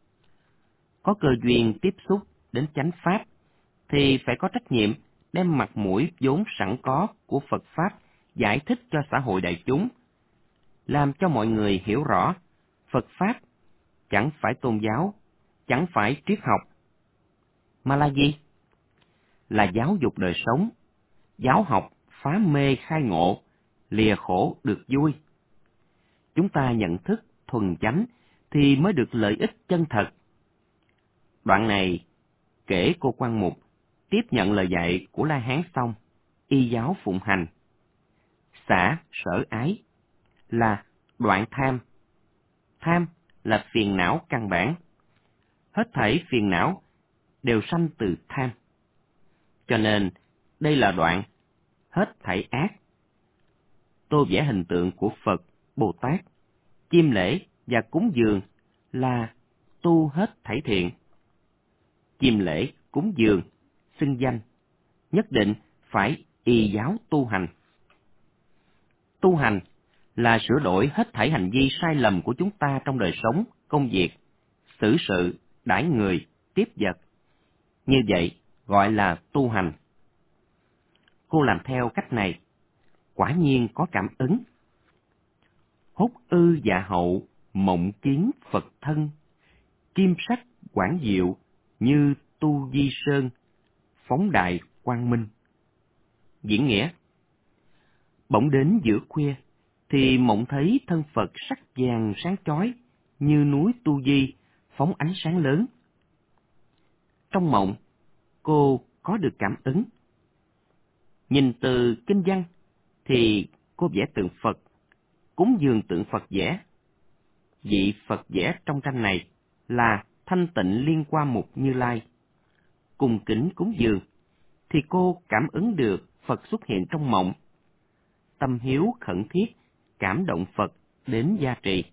Có cơ duyên tiếp xúc đến chánh Pháp, thì phải có trách nhiệm đem mặt mũi vốn sẵn có của Phật Pháp giải thích cho xã hội đại chúng, làm cho mọi người hiểu rõ Phật Pháp chẳng phải tôn giáo, chẳng phải triết học, mà là gì? Là giáo dục đời sống, giáo học phá mê khai ngộ, lìa khổ được vui. Chúng ta nhận thức thuần chánh thì mới được lợi ích chân thật. Đoạn này kể cô Quan Mục tiếp nhận lời dạy của La Hán xong, y giáo phụng hành. Xả sở ái là đoạn tham. Tham là phiền não căn bản. Hết thảy phiền não đều sanh từ tham. Cho nên, đây là đoạn hết thảy ác. Tô vẽ hình tượng của Phật, Bồ Tát, chiêm lễ và cúng dường là tu hết thảy thiện. Chiêm lễ, cúng dường, xưng danh, nhất định phải y giáo tu hành. Tu hành là sửa đổi hết thảy hành vi sai lầm của chúng ta trong đời sống, công việc, xử sự, đãi người, tiếp vật. Như vậy gọi là tu hành. Cô làm theo cách này, quả nhiên có cảm ứng. Hốt ư dạ hậu, mộng kiến Phật thân, kim sắc quảng diệu, như tu di sơn, phóng đại quang minh. Diễn nghĩa: bỗng đến giữa khuya, thì mộng thấy thân Phật sắc vàng sáng chói, như núi Tu Di, phóng ánh sáng lớn. Trong mộng, cô có được cảm ứng. Nhìn từ kinh văn, thì cô vẽ tượng Phật, cúng dường tượng Phật vẽ. Vị Phật vẽ trong tranh này là Thanh Tịnh Liên Hoa Mục Như Lai. Cùng kính cúng dường, thì cô cảm ứng được Phật xuất hiện trong mộng. Tâm hiếu khẩn thiết, cảm động Phật đến gia trì.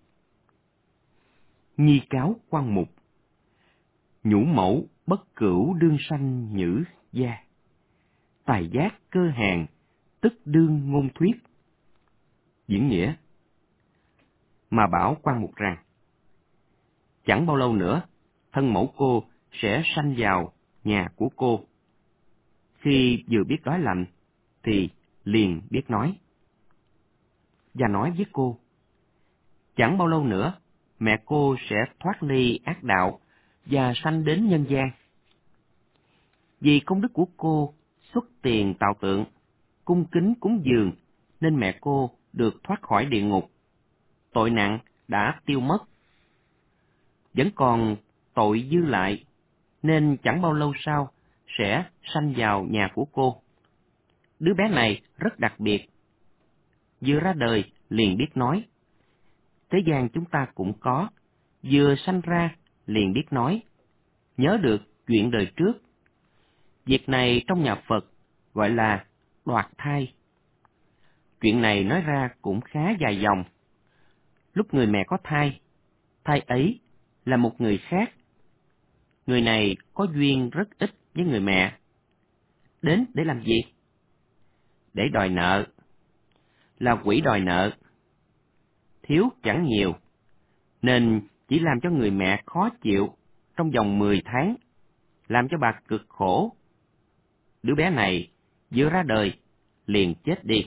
Nhi cáo Quan Mục: nhũ mẫu bất cửu đương sanh nhữ gia, tài giác cơ hàng, tức đương ngôn thuyết. Diễn nghĩa: mà bảo Quan Mục rằng, chẳng bao lâu nữa, thân mẫu cô sẽ sanh vào nhà của cô. Khi vừa biết đói lạnh, thì liền biết nói. Và nói với cô, chẳng bao lâu nữa, mẹ cô sẽ thoát ly ác đạo và sanh đến nhân gian. Vì công đức của cô xuất tiền tạo tượng, cung kính cúng dường, nên mẹ cô được thoát khỏi địa ngục. Tội nặng đã tiêu mất. Vẫn còn tội dư lại, nên chẳng bao lâu sau sẽ sanh vào nhà của cô. Đứa bé này rất đặc biệt. Vừa ra đời liền biết nói. Thế gian chúng ta cũng có, vừa sanh ra liền biết nói, nhớ được chuyện đời trước. Việc này trong nhà Phật gọi là đoạt thai. Chuyện này nói ra cũng khá dài dòng. Lúc người mẹ có thai, thai ấy là một người khác. Người này có duyên rất ít với người mẹ. Đến để làm gì? Để đòi nợ. Là quỷ đòi nợ. Thiếu chẳng nhiều, nên chỉ làm cho người mẹ khó chịu trong vòng mười tháng, làm cho bà cực khổ. Đứa bé này vừa ra đời liền chết đi.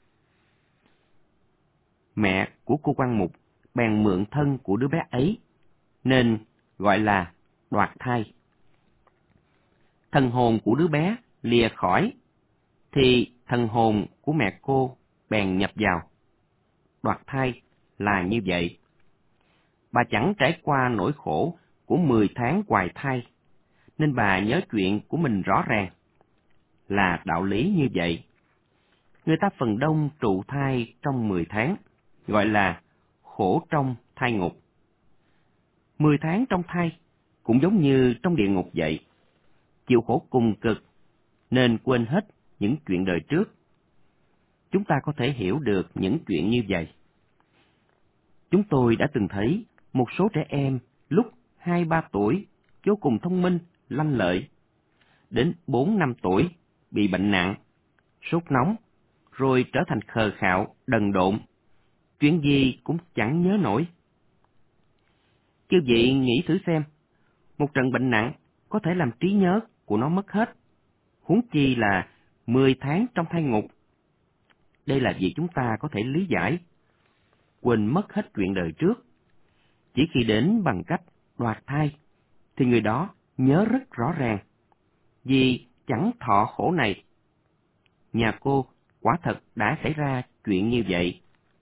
Mẹ của cô Quan Mục bèn mượn thân của đứa bé ấy, nên gọi là đoạt thai. Thần hồn của đứa bé lìa khỏi, thì thần hồn của mẹ cô bèn nhập vào. Đoạt thai là như vậy. Bà chẳng trải qua nỗi khổ của mười tháng hoài thai, nên bà nhớ chuyện của mình rõ ràng. Là đạo lý như vậy. Người ta phần đông trụ thai trong mười tháng, gọi là khổ trong thai ngục. Mười tháng trong thai cũng giống như trong địa ngục vậy. Chịu khổ cùng cực, nên quên hết những chuyện đời trước. Chúng ta có thể hiểu được những chuyện như vậy. Chúng tôi đã từng thấy một số trẻ em lúc hai ba tuổi vô cùng thông minh, lanh lợi. Đến bốn năm tuổi bị bệnh nặng, sốt nóng, rồi trở thành khờ khạo, đần độn. Chuyện gì cũng chẳng nhớ nổi. Chư vị nghĩ thử xem, một trận bệnh nặng có thể làm trí nhớ của nó mất hết. Huống chi là mười tháng trong thai ngục. Đây là việc chúng ta có thể lý giải. Quên mất hết chuyện đời trước. Chỉ khi đến bằng cách đoạt thai, thì người đó nhớ rất rõ ràng. Vì chẳng thọ khổ này. Nhà cô quả thật đã xảy ra chuyện như vậy.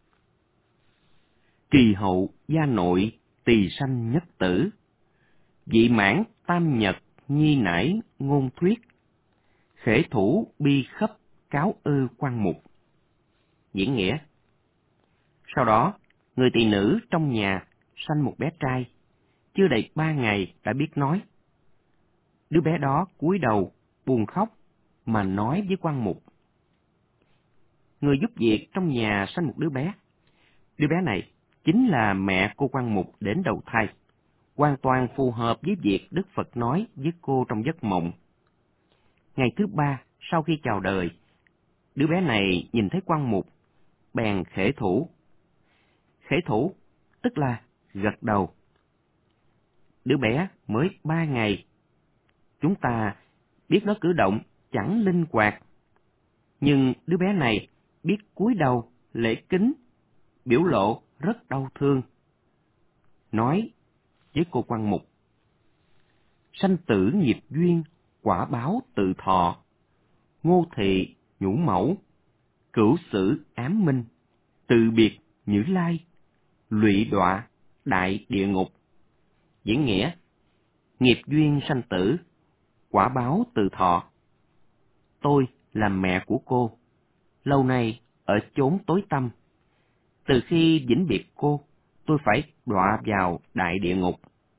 Trì hậu gia nội, tỳ sanh nhất tử. Vị mãn tam nhật, nhi nải ngôn thuyết. Khể thủ bi khắp, cáo ư Quan Mục. Diễn nghĩa: sau đó, người tỳ nữ trong nhà sanh một bé trai, chưa đầy ba ngày đã biết nói. Đứa bé đó cúi đầu, buồn khóc, mà nói với Quan Mục. Người giúp việc trong nhà sanh một đứa bé. Đứa bé này chính là mẹ cô Quan Mục đến đầu thai, hoàn toàn phù hợp với việc Đức Phật nói với cô trong giấc mộng. Ngày thứ ba sau khi chào đời, đứa bé này nhìn thấy Quan Mục, bèn khể thủ. Khể thủ tức là gật đầu. Đứa bé mới ba ngày, Chúng ta biết nó cử động chẳng linh hoạt, nhưng đứa bé này biết cúi đầu lễ kính, biểu lộ rất đau thương. Nói với cô quan mục: sanh tử nghiệp duyên, quả báo tự thọ, ngô thị nhũ mẫu, cửu sử ám minh, từ biệt Như Lai, lụy đọa đại địa ngục. Diễn nghĩa: nghiệp duyên sanh tử, quả báo tự thọ. Tôi là mẹ của cô, lâu nay ở chốn tối tăm. Từ khi vĩnh biệt cô, tôi phải đọa vào đại địa ngục.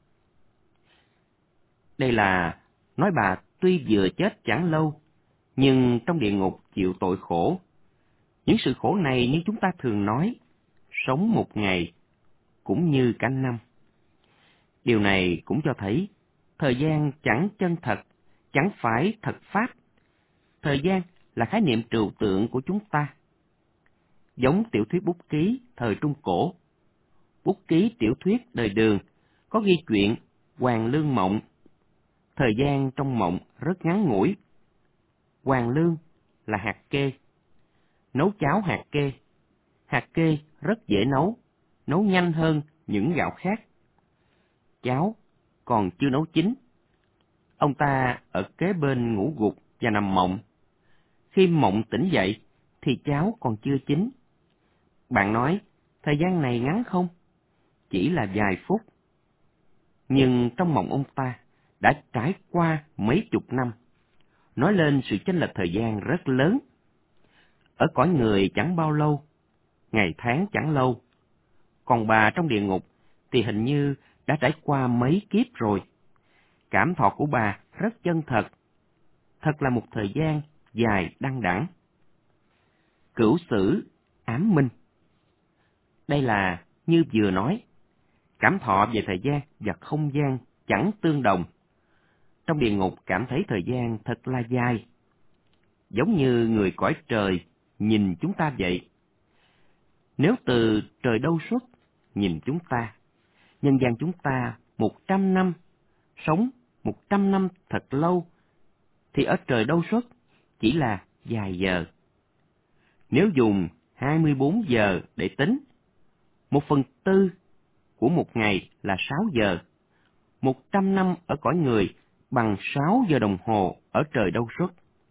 Đây là nói bà tuy vừa chết chẳng lâu, nhưng trong địa ngục chịu tội khổ. Những sự khổ này như chúng ta thường nói, sống một ngày cũng như cả năm. Điều này cũng cho thấy thời gian chẳng chân thật, chẳng phải thật pháp. Thời gian là khái niệm trừu tượng của chúng ta. Giống tiểu thuyết bút ký thời Trung Cổ, bút ký tiểu thuyết đời Đường có ghi chuyện Hoàng Lương mộng. Thời gian trong mộng rất ngắn ngủi. Hoàng lương là hạt kê. Nấu cháo hạt kê. Hạt kê rất dễ nấu, nấu nhanh hơn những gạo khác. Cháo còn chưa nấu chín. Ông ta ở kế bên ngủ gục và nằm mộng. Khi mộng tỉnh dậy thì cháo còn chưa chín. Bạn nói, thời gian này ngắn không? Chỉ là vài phút. Nhưng trong mộng ông ta đã trải qua mấy chục năm, nói lên sự chênh lệch thời gian rất lớn. Ở cõi người chẳng bao lâu, ngày tháng chẳng lâu, còn bà trong địa ngục thì hình như đã trải qua mấy kiếp rồi. Cảm thọ của bà rất chân thật, thật là một thời gian dài đăng đẵng. Cửu sử ám minh. Đây là như vừa nói, cảm thọ về thời gian và không gian chẳng tương đồng. Trong địa ngục cảm thấy thời gian thật là dài, giống như người cõi trời nhìn chúng ta vậy. Nếu từ trời đâu xuất nhìn chúng ta, nhân gian chúng ta một trăm năm, sống một trăm năm thật lâu, thì ở trời đâu xuất chỉ là vài giờ. Nếu dùng hai mươi bốn giờ để tính, một phần tư của một ngày là sáu giờ. Một trăm năm ở cõi người bằng sáu giờ đồng hồ ở trời đâu xuất.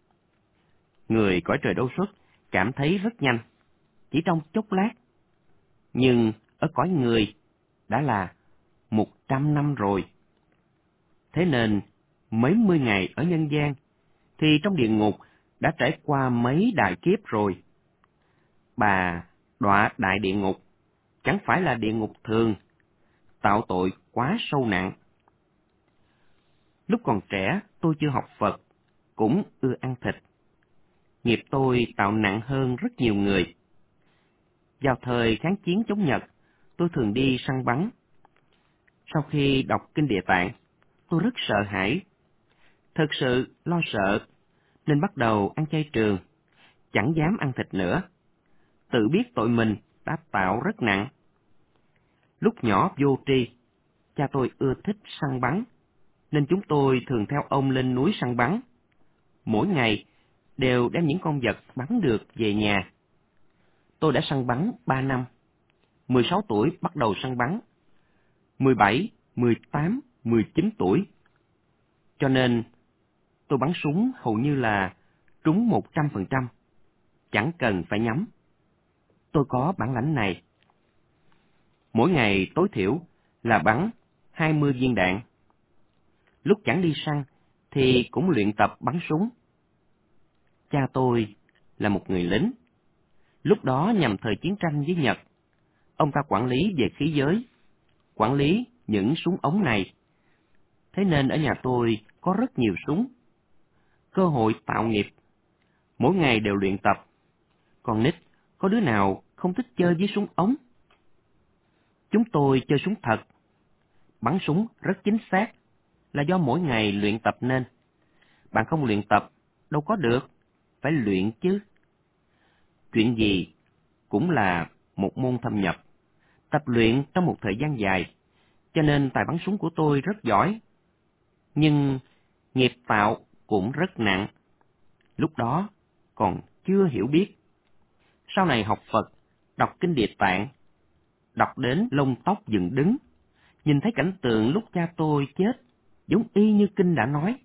Người cõi trời đâu xuất cảm thấy rất nhanh, chỉ trong chốc lát. Nhưng ở cõi người đã là một trăm năm rồi. Thế nên mấy mươi ngày ở nhân gian thì trong địa ngục đã trải qua mấy đại kiếp rồi. Bà đọa đại địa ngục chẳng phải là địa ngục thường, tạo tội quá sâu nặng. Lúc còn trẻ tôi chưa học Phật, cũng ưa ăn thịt. Nghiệp tôi tạo nặng hơn rất nhiều người. Vào thời kháng chiến chống Nhật, tôi thường đi săn bắn. Sau khi đọc Kinh Địa Tạng, tôi rất sợ hãi. Thực sự lo sợ, nên bắt đầu ăn chay trường, chẳng dám ăn thịt nữa. Tự biết tội mình đã tạo rất nặng. Lúc nhỏ vô tri, cha tôi ưa thích săn bắn, nên chúng tôi thường theo ông lên núi săn bắn. Mỗi ngày đều đem những con vật bắn được về nhà. Tôi đã săn bắn ba năm. mười sáu tuổi bắt đầu săn bắn. mười bảy, mười tám, mười chín tuổi. Cho nên tôi bắn súng hầu như là trúng một trăm phần trăm, chẳng cần phải nhắm. Tôi có bản lãnh này. Mỗi ngày tối thiểu là bắn hai mươi viên đạn. Lúc chẳng đi săn thì cũng luyện tập bắn súng. Cha tôi là một người lính. Lúc đó nhằm thời chiến tranh với Nhật, ông ta quản lý về khí giới, quản lý những súng ống này. Thế nên ở nhà tôi có rất nhiều súng. Cơ hội tạo nghiệp, mỗi ngày đều luyện tập. Con nít, có đứa nào không thích chơi với súng ống? Chúng tôi chơi súng thật. Bắn súng rất chính xác, là do mỗi ngày luyện tập nên. Bạn không luyện tập, đâu có được, phải luyện chứ. Chuyện gì cũng là một môn thâm nhập, tập luyện trong một thời gian dài, cho nên tài bắn súng của tôi rất giỏi. Nhưng nghiệp tạo cũng rất nặng. Lúc đó còn chưa hiểu biết. Sau này học Phật, đọc kinh Địa Tạng, đọc đến lông tóc dựng đứng, nhìn thấy cảnh tượng lúc cha tôi chết, giống y như kinh đã nói.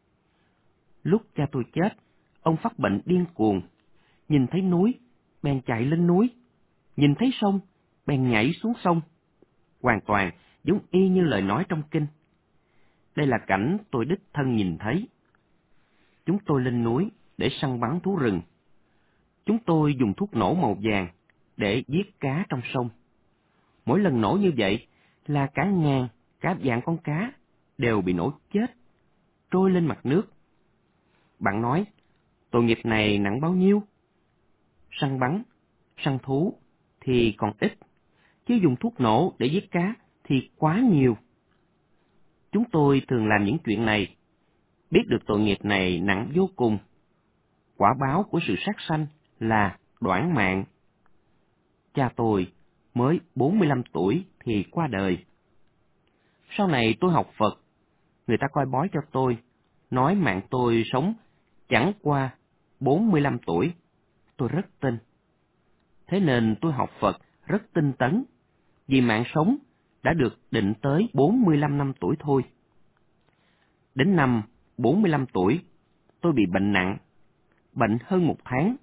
Lúc cha tôi chết, ông phát bệnh điên cuồng, nhìn thấy núi, bèn chạy lên núi, nhìn thấy sông, bèn nhảy xuống sông. Hoàn toàn giống y như lời nói trong kinh. Đây là cảnh tôi đích thân nhìn thấy. Chúng tôi lên núi để săn bắn thú rừng. Chúng tôi dùng thuốc nổ màu vàng để giết cá trong sông. Mỗi lần nổ như vậy là cả ngàn, cả vạn con cá đều bị nổ chết, trôi lên mặt nước. Bạn nói, tội nghiệp này nặng bao nhiêu? Săn bắn, săn thú thì còn ít, chứ dùng thuốc nổ để giết cá thì quá nhiều. Chúng tôi thường làm những chuyện này, biết được tội nghiệp này nặng vô cùng. Quả báo của sự sát sanh là đoản mạng. Cha tôi mới bốn mươi lăm tuổi thì qua đời. Sau này tôi học Phật, người ta coi bói cho tôi, nói mạng tôi sống chẳng qua bốn mươi lăm tuổi. Tôi rất tin. Thế nên tôi học Phật rất tinh tấn, vì mạng sống đã được định tới bốn mươi lăm năm tuổi thôi. Đến năm bốn mươi lăm tuổi, tôi bị bệnh nặng, bệnh hơn một tháng.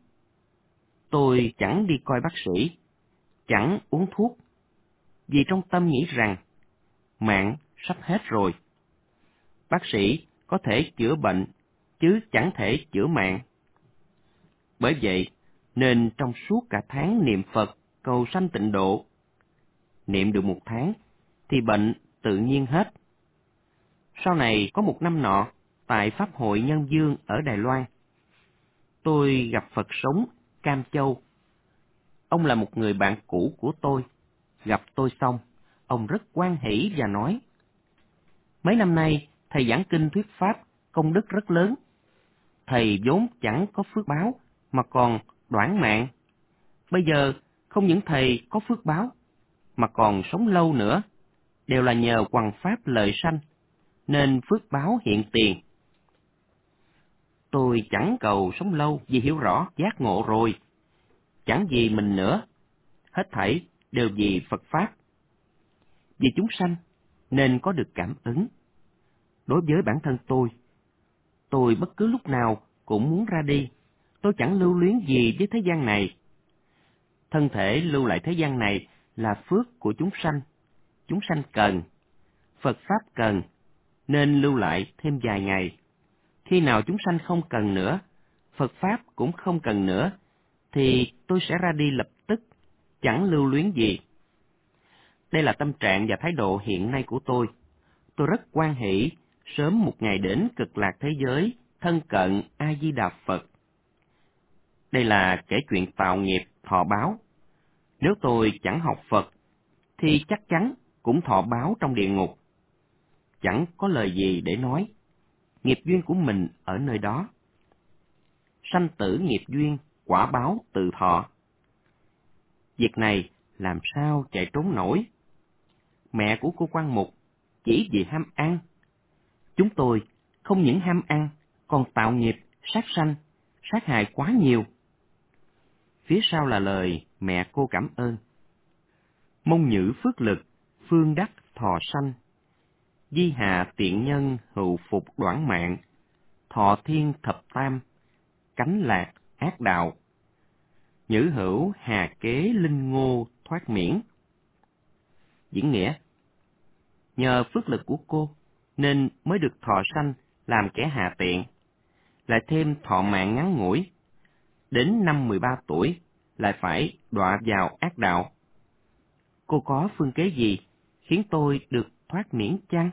Tôi chẳng đi coi bác sĩ, chẳng uống thuốc, vì trong tâm nghĩ rằng mạng sắp hết rồi. Bác sĩ có thể chữa bệnh, chứ chẳng thể chữa mạng. Bởi vậy, nên trong suốt cả tháng niệm Phật, cầu sanh tịnh độ. Niệm được một tháng, thì bệnh tự nhiên hết. Sau này có một năm nọ, tại Pháp hội Nhân Dương ở Đài Loan, tôi gặp Phật sống Cam Châu. Ông là một người bạn cũ của tôi. Gặp tôi xong, ông rất hoan hỉ và nói, mấy năm nay, thầy giảng kinh thuyết Pháp, công đức rất lớn. Thầy vốn chẳng có phước báo, mà còn đoản mạng. Bây giờ, không những thầy có phước báo, mà còn sống lâu nữa, đều là nhờ hoằng Pháp lợi sanh, nên phước báo hiện tiền. Tôi chẳng cầu sống lâu vì hiểu rõ giác ngộ rồi. Chẳng vì mình nữa, hết thảy đều vì Phật Pháp. Vì chúng sanh, nên có được cảm ứng. Đối với bản thân tôi, tôi bất cứ lúc nào cũng muốn ra đi. Tôi chẳng lưu luyến gì với thế gian này. Thân thể lưu lại thế gian này là phước của chúng sanh. Chúng sanh cần, Phật Pháp cần, nên lưu lại thêm vài ngày. Khi nào chúng sanh không cần nữa, Phật Pháp cũng không cần nữa, thì tôi sẽ ra đi lập tức, chẳng lưu luyến gì. Đây là tâm trạng và thái độ hiện nay của tôi. Tôi rất hoan hỷ sớm một ngày đến cực lạc thế giới, thân cận A-di-đà Phật. Đây là kể chuyện tạo nghiệp thọ báo. Nếu tôi chẳng học Phật, thì chắc chắn cũng thọ báo trong địa ngục. Chẳng có lời gì để nói. Nghiệp duyên của mình ở nơi đó. Sanh tử nghiệp duyên, quả báo tự thọ. Việc này làm sao chạy trốn nổi. Mẹ của cô quan mục chỉ vì ham ăn. Chúng tôi không những ham ăn, còn tạo nghiệp, sát sanh, sát hại quá nhiều. Phía sau là lời mẹ cô cảm ơn. Mong nhữ phước lực, phương đắc thọ sanh. Di hạ tiện nhân hữu phục đoản mạng. Thọ thiên thập tam, cánh lạc ác đạo. Nhữ hữu hà kế linh ngô thoát miễn. Diễn nghĩa: nhờ phước lực của cô nên mới được thọ sanh làm kẻ hạ tiện, lại thêm thọ mạng ngắn ngủi. Đến năm mười ba tuổi lại phải đọa vào ác đạo. Cô có phương kế gì khiến tôi được thoát miễn chăng?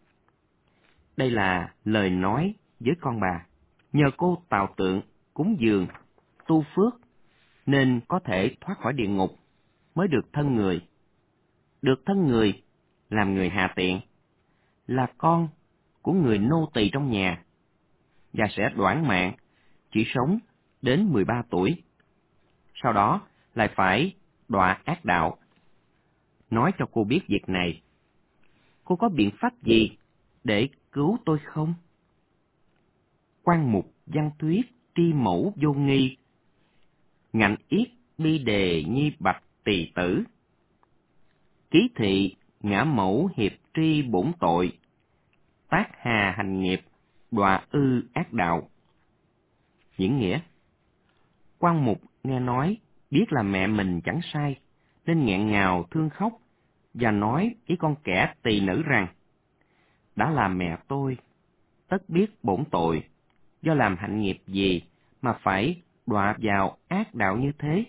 Đây là lời nói với con bà. Nhờ cô tạo tượng, cúng dường, tu phước, nên có thể thoát khỏi địa ngục, mới được thân người. Được thân người, làm người hạ tiện, là con của người nô tỳ trong nhà, và sẽ đoản mạng, chỉ sống đến mười ba tuổi. Sau đó lại phải đọa ác đạo. Nói cho cô biết việc này. Cô có biện pháp gì để cứu tôi không? Quan mục văn thuyết tri mẫu vô nghi, ngạnh yết bi đề nhi bạch tỳ tử. Ký thị ngã mẫu hiệp tri bổn tội, tác hà hành nghiệp đọa ư ác đạo. Diễn nghĩa: Quan mục nghe nói biết là mẹ mình chẳng sai, nên nghẹn ngào thương khóc và nói với con kẻ tỳ nữ rằng: đã là mẹ tôi, tất biết bổn tội, do làm hạnh nghiệp gì mà phải đọa vào ác đạo như thế.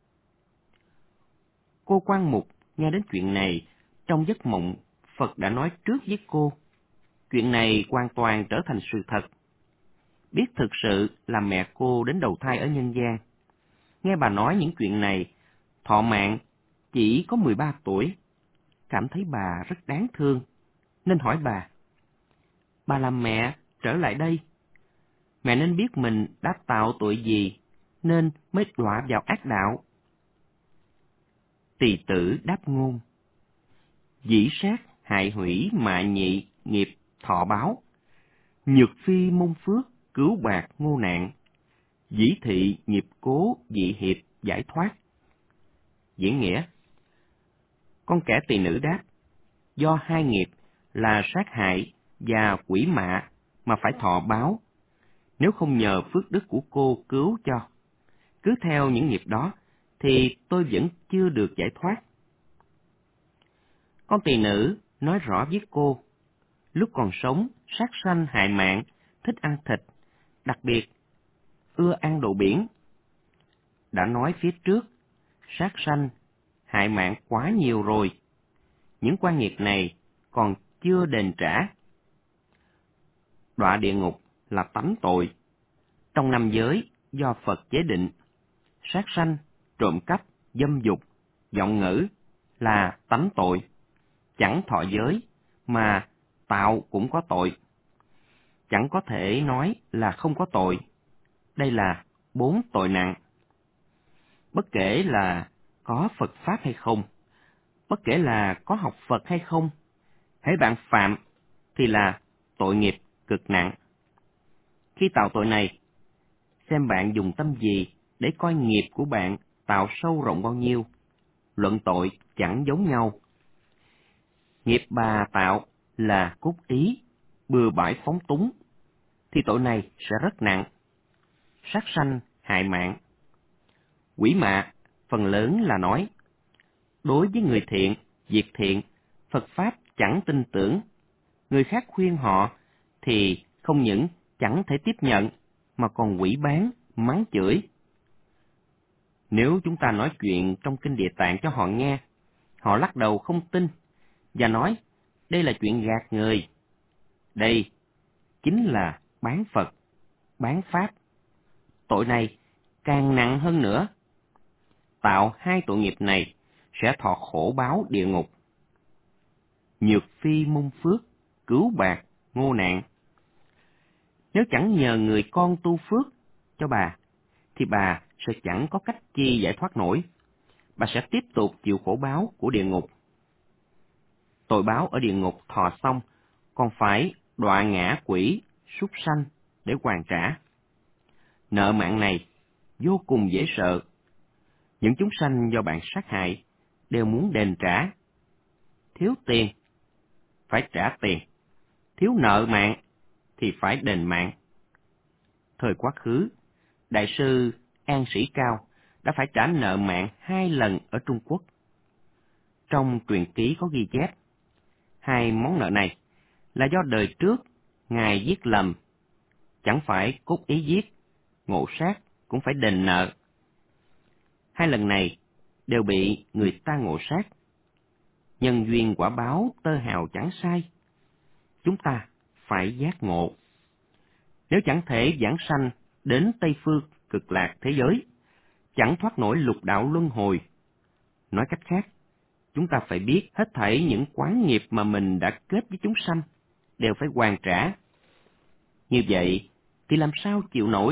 Cô quan mục nghe đến chuyện này, trong giấc mộng Phật đã nói trước với cô. Chuyện này hoàn toàn trở thành sự thật. Biết thực sự là mẹ cô đến đầu thai ở nhân gian. Nghe bà nói những chuyện này, thọ mạng chỉ có mười ba tuổi, cảm thấy bà rất đáng thương, nên hỏi bà: bà làm mẹ trở lại đây, mẹ nên biết mình đã tạo tội gì nên mới đọa vào ác đạo. Tỳ tử đáp ngôn: dĩ sát hại hủy mạ nhị nghiệp thọ báo, nhược phi môn phước cứu bạc ngô nạn, dĩ thị nghiệp cố dị hiệp giải thoát. Diễn nghĩa: con kẻ tỳ nữ đáp: do hai nghiệp là sát hại và quỷ mạ mà phải thọ báo. Nếu không nhờ phước đức của cô cứu cho, cứ theo những nghiệp đó, thì tôi vẫn chưa được giải thoát. Con tỳ nữ nói rõ với cô, lúc còn sống, sát sanh hại mạng, thích ăn thịt, đặc biệt ưa ăn đồ biển. Đã nói phía trước, sát sanh hại mạng quá nhiều rồi. Những quan nghiệp này còn chưa đền trả. Đọa địa ngục là tánh tội. Trong năm giới do Phật chế định, sát sanh, trộm cắp, dâm dục, vọng ngữ là tánh tội. Chẳng thọ giới mà tạo cũng có tội. Chẳng có thể nói là không có tội. Đây là bốn tội nặng. Bất kể là có Phật Pháp hay không, bất kể là có học Phật hay không, hễ bạn phạm thì là tội nghiệp cực nặng. Khi tạo tội này, xem bạn dùng tâm gì để coi nghiệp của bạn tạo sâu rộng bao nhiêu. Luận tội chẳng giống nhau. Nghiệp bà tạo là cốt ý, bừa bãi phóng túng, thì tội này sẽ rất nặng. Sát sanh, hại mạng. Quỷ mạ, phần lớn là nói, đối với người thiện, việc thiện, Phật Pháp chẳng tin tưởng. Người khác khuyên họ thì không những chẳng thể tiếp nhận, mà còn quỷ bán, mắng chửi. Nếu chúng ta nói chuyện trong kinh Địa Tạng cho họ nghe, họ lắc đầu không tin, và nói đây là chuyện gạt người. Đây chính là bán Phật, bán Pháp. Tội này càng nặng hơn nữa. Tạo hai tội nghiệp này sẽ thọ khổ báo địa ngục. Nhược phi môn phước, cứu bạc, ngô nạn. Nếu chẳng nhờ người con tu phước cho bà, thì bà sẽ chẳng có cách chi giải thoát nổi. Bà sẽ tiếp tục chịu khổ báo của địa ngục. Tội báo ở địa ngục thọ xong, còn phải đọa ngã quỷ, súc sanh để hoàn trả. Nợ mạng này vô cùng dễ sợ. Những chúng sanh do bạn sát hại đều muốn đền trả. Thiếu tiền, phải trả tiền. Thiếu nợ mạng, thì phải đền mạng. Thời quá khứ, Đại sư An Sĩ Cao đã phải trả nợ mạng hai lần ở Trung Quốc. Trong truyện ký có ghi chép, hai món nợ này là do đời trước Ngài giết lầm, chẳng phải cố ý giết, ngộ sát cũng phải đền nợ. Hai lần này đều bị người ta ngộ sát. Nhân duyên quả báo tơ hào chẳng sai. Chúng ta phải giác ngộ. Nếu chẳng thể giảng sanh đến Tây Phương cực lạc thế giới, chẳng thoát nổi lục đạo luân hồi. Nói cách khác, chúng ta phải biết hết thảy những quán nghiệp mà mình đã kết với chúng sanh đều phải hoàn trả. Như vậy thì làm sao chịu nổi?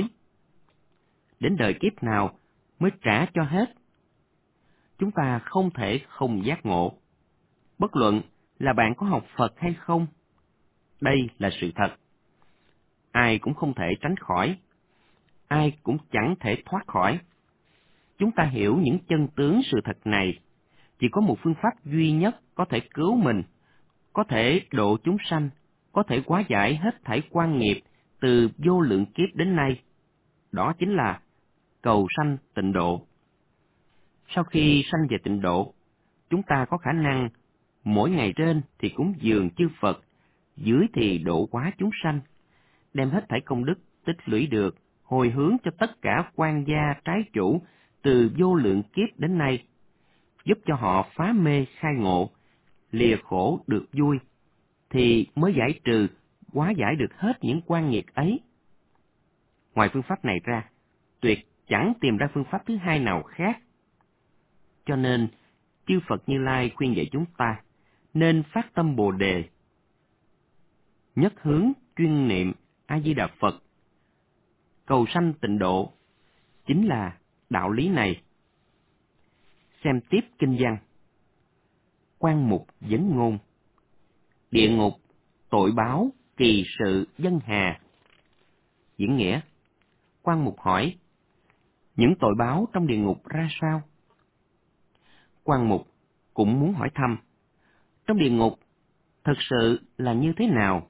Đến đời kiếp nào mới trả cho hết? Chúng ta không thể không giác ngộ. Bất luận là bạn có học Phật hay không, đây là sự thật. ai cũng không thể tránh khỏi, ai cũng chẳng thể thoát khỏi. Chúng ta hiểu những chân tướng sự thật này, chỉ có một phương pháp duy nhất có thể cứu mình, có thể độ chúng sanh, có thể hóa giải hết thảy quan nghiệp từ vô lượng kiếp đến nay. Đó chính là cầu sanh tịnh độ. Sau khi sanh về tịnh độ, chúng ta có khả năng mỗi ngày trên thì cúng dường chư Phật, dưới thì độ hóa chúng sanh, đem hết thảy công đức tích lũy được, hồi hướng cho tất cả quan gia trái chủ từ vô lượng kiếp đến nay, giúp cho họ phá mê khai ngộ, lìa khổ được vui, thì mới giải trừ, hóa giải được hết những quan nghiệp ấy. Ngoài phương pháp này ra, tuyệt chẳng tìm ra phương pháp thứ hai nào khác. Cho nên, chư Phật Như Lai khuyên dạy chúng ta nên phát tâm Bồ Đề, nhất hướng chuyên niệm A Di Đà Phật, cầu sanh tịnh độ, chính là đạo lý này. Xem tiếp kinh văn. Quan mục vấn ngôn. Địa ngục, tội báo, kỳ sự dân hà. Diễn nghĩa. Quan mục hỏi, những tội báo trong địa ngục ra sao? Quan mục cũng muốn hỏi thăm, trong địa ngục thực sự là như thế nào?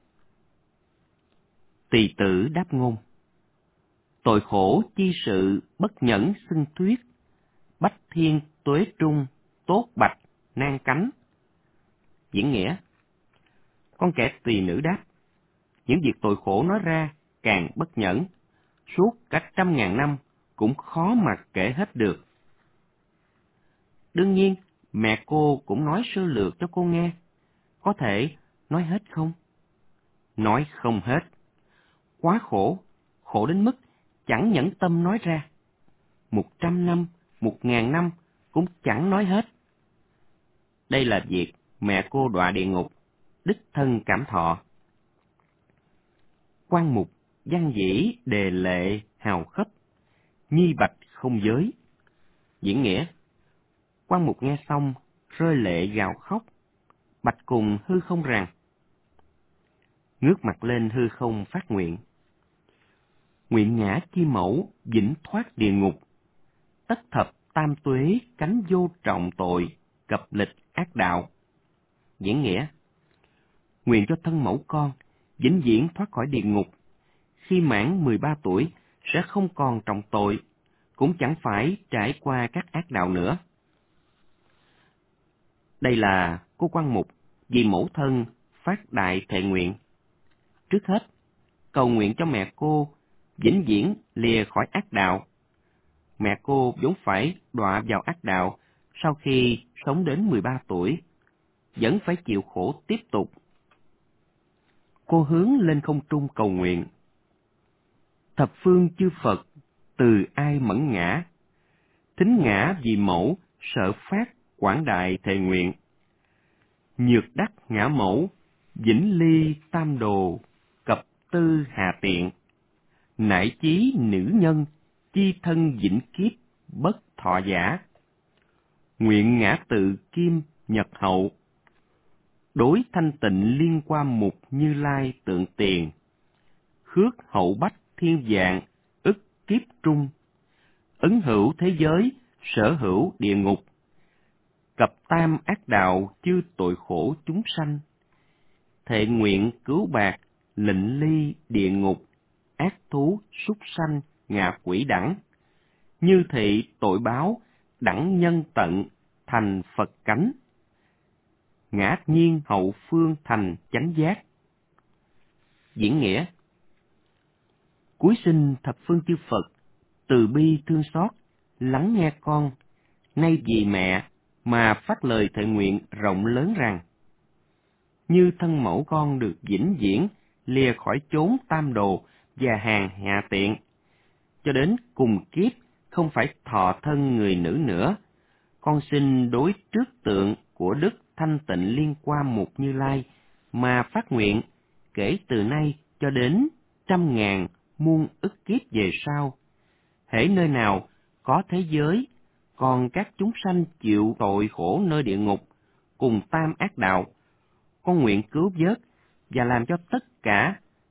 Tỳ tử đáp ngôn, tội khổ chi sự bất nhẫn xưng thuyết, bách thiên tuế trung, tốt bạch, nan cánh. Diễn nghĩa. Con kẻ tỳ nữ đáp, những việc tội khổ nói ra càng bất nhẫn, suốt cả trăm ngàn năm cũng khó mà kể hết được. Đương nhiên, mẹ cô cũng nói sơ lược cho cô nghe. Có thể nói hết không? Nói không hết. Quá khổ, khổ đến mức chẳng nhẫn tâm nói ra. Một trăm năm, một ngàn năm cũng chẳng nói hết. Đây là việc mẹ cô đọa địa ngục, đích thân cảm thọ. Quan mục văn dĩ đề lệ hào khắp, nhi bạch không giới. Diễn nghĩa. Quan mục nghe xong rơi lệ gào khóc, bạch cùng hư không rằng, ngước mặt lên hư không phát nguyện, nguyện ngã chi mẫu vĩnh thoát địa ngục, tất thập tam tuế cánh vô trọng tội, cập lịch ác đạo. Diễn nghĩa. Nguyện cho thân mẫu con vĩnh viễn thoát khỏi địa ngục, khi mãn mười ba tuổi sẽ không còn trọng tội, cũng chẳng phải trải qua các ác đạo nữa. Đây là cô quan mục vì mẫu thân phát đại thệ nguyện. Trước hết, cầu nguyện cho mẹ cô vĩnh viễn lìa khỏi ác đạo. Mẹ cô vốn phải đọa vào ác đạo sau khi sống đến mười ba tuổi, vẫn phải chịu khổ tiếp tục. Cô hướng lên không trung cầu nguyện. Thập phương chư Phật, từ ai mẫn ngã, thính ngã vì mẫu, sợ phát quảng đại thệ nguyện. Nhược đắc ngã mẫu, vĩnh ly tam đồ, cập tư hà tiện. Nải chí nữ nhân, chi thân vĩnh kiếp, bất thọ giả. Nguyện ngã tự kim nhật hậu, đối thanh tịnh liên qua mục Như Lai tượng tiền. Khước hậu bách thiên vạn, ức kiếp trung. Ấn hữu thế giới, sở hữu địa ngục. Cập tam ác đạo, chư tội khổ chúng sanh. Thệ nguyện cứu bạc, lịnh ly địa ngục. Ác thú, súc sanh, ngạ quỷ đẳng. Như thị tội báo, đẳng nhân tận, thành Phật cánh. Ngã nhiên hậu phương thành chánh giác. Diễn nghĩa. Cúi xin thập phương chư Phật, từ bi thương xót, lắng nghe con, nay vì mẹ mà phát lời thệ nguyện rộng lớn rằng, như thân mẫu con được vĩnh viễn lìa khỏi chốn tam đồ và hàng hạ tiện, cho đến cùng kiếp không phải thọ thân người nữ nữa, con xin đối trước tượng của Đức Thanh Tịnh Liên Qua Mục Như Lai mà phát nguyện kể từ nay cho đến trăm ngàn muôn ức kiếp về sau, hễ nơi nào có thế giới còn các chúng sanh chịu tội khổ nơi địa ngục cùng tam ác đạo, con nguyện cứu vớt và làm cho tất cả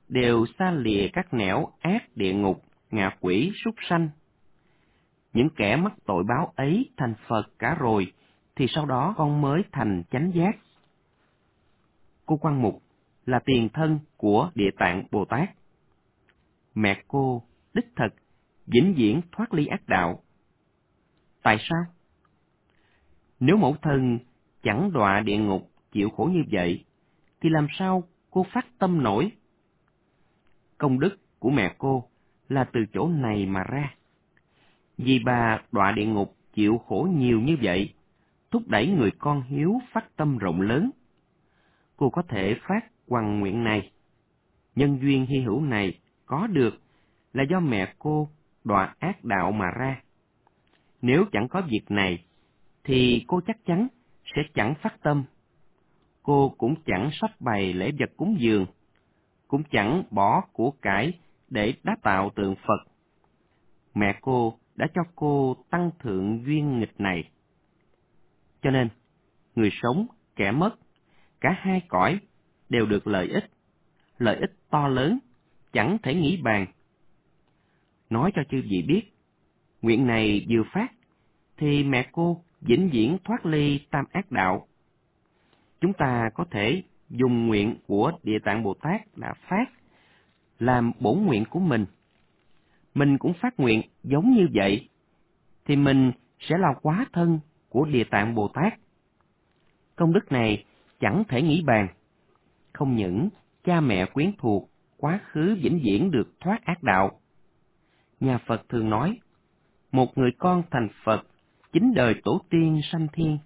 đều xa lìa các nẻo ác địa ngục, ngạ quỷ, súc sanh. Những kẻ mắc tội báo ấy thành Phật cả rồi, thì sau đó con mới thành chánh giác. Cô Quan Mục là tiền thân của Địa Tạng Bồ Tát. Mẹ cô đích thực vĩnh viễn thoát ly ác đạo. Tại sao? Nếu mẫu thân chẳng đọa địa ngục chịu khổ như vậy, thì làm sao cô phát tâm nổi? Công đức của mẹ cô là từ chỗ này mà ra. Vì bà đọa địa ngục chịu khổ nhiều như vậy, thúc đẩy người con hiếu phát tâm rộng lớn. Cô có thể phát hoằng nguyện này. Nhân duyên hy hữu này có được là do mẹ cô đọa ác đạo mà ra. Nếu chẳng có việc này, thì cô chắc chắn sẽ chẳng phát tâm. Cô cũng chẳng sắp bày lễ vật cúng dường, cũng chẳng bỏ của cải để đáp tạo tượng Phật. Mẹ cô đã cho cô tăng thượng duyên nghịch này. Cho nên, người sống, kẻ mất, cả hai cõi đều được lợi ích, lợi ích to lớn, chẳng thể nghĩ bàn. Nói cho chư vị biết, nguyện này vừa phát, thì mẹ cô vĩnh viễn thoát ly tam ác đạo. Chúng ta có thể dùng nguyện của Địa Tạng Bồ Tát đã phát, làm bổn nguyện của mình. Mình cũng phát nguyện giống như vậy, thì mình sẽ là hóa thân của Địa Tạng Bồ Tát. Công đức này chẳng thể nghĩ bàn. Không những cha mẹ quyến thuộc quá khứ vĩnh viễn được thoát ác đạo. Nhà Phật thường nói, một người con thành Phật, chín đời tổ tiên sanh thiên.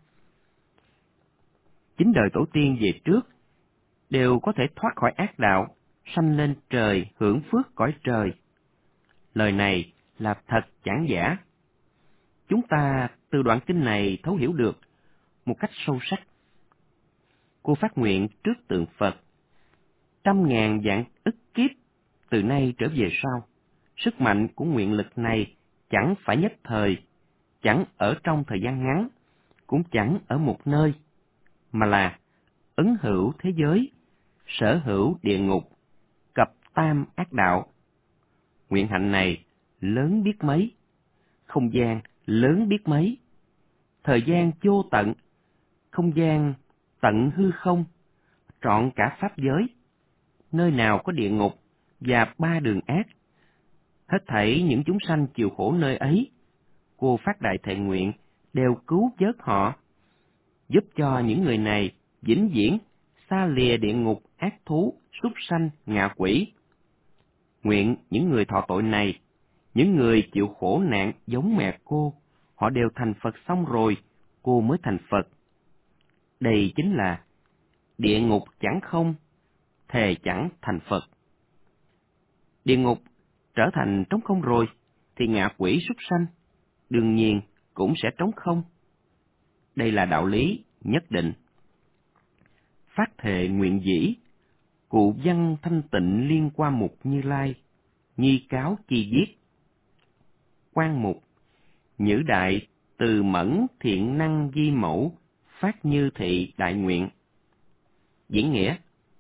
Chín đời tổ tiên về trước đều có thể thoát khỏi ác đạo, sanh lên trời hưởng phước cõi trời. Lời này là thật chẳng giả. Chúng ta từ đoạn kinh này thấu hiểu được một cách sâu sắc. Cô phát nguyện trước tượng Phật, trăm ngàn vạn ức kiếp từ nay trở về sau. Sức mạnh của nguyện lực này chẳng phải nhất thời, chẳng ở trong thời gian ngắn, cũng chẳng ở một nơi, mà là ứng hữu thế giới, sở hữu địa ngục, cập tam ác đạo. Nguyện hạnh này lớn biết mấy, không gian lớn biết mấy, thời gian vô tận, không gian tận hư không, trọn cả pháp giới, nơi nào có địa ngục và ba đường ác. Hết thảy những chúng sanh chịu khổ nơi ấy, cô phát đại thệ nguyện đều cứu vớt họ, giúp cho những người này vĩnh viễn xa lìa địa ngục, ác thú, súc sanh, ngạ quỷ. Nguyện những người thọ tội này, những người chịu khổ nạn giống mẹ cô, họ đều thành Phật xong rồi, cô mới thành Phật. Đây chính là địa ngục chẳng không, thề chẳng thành Phật. Địa ngục trở thành trống không rồi, thì ngạ quỷ súc sanh đương nhiên cũng sẽ trống không. Đây là đạo lý nhất định. Phát thệ nguyện dĩ, cụ văn thanh tịnh liên qua mục Như Lai, nhi cáo chi viết. Quan mục, nhữ đại từ mẫn thiện năng di mẫu, phát như thị đại nguyện. Diễn nghĩa: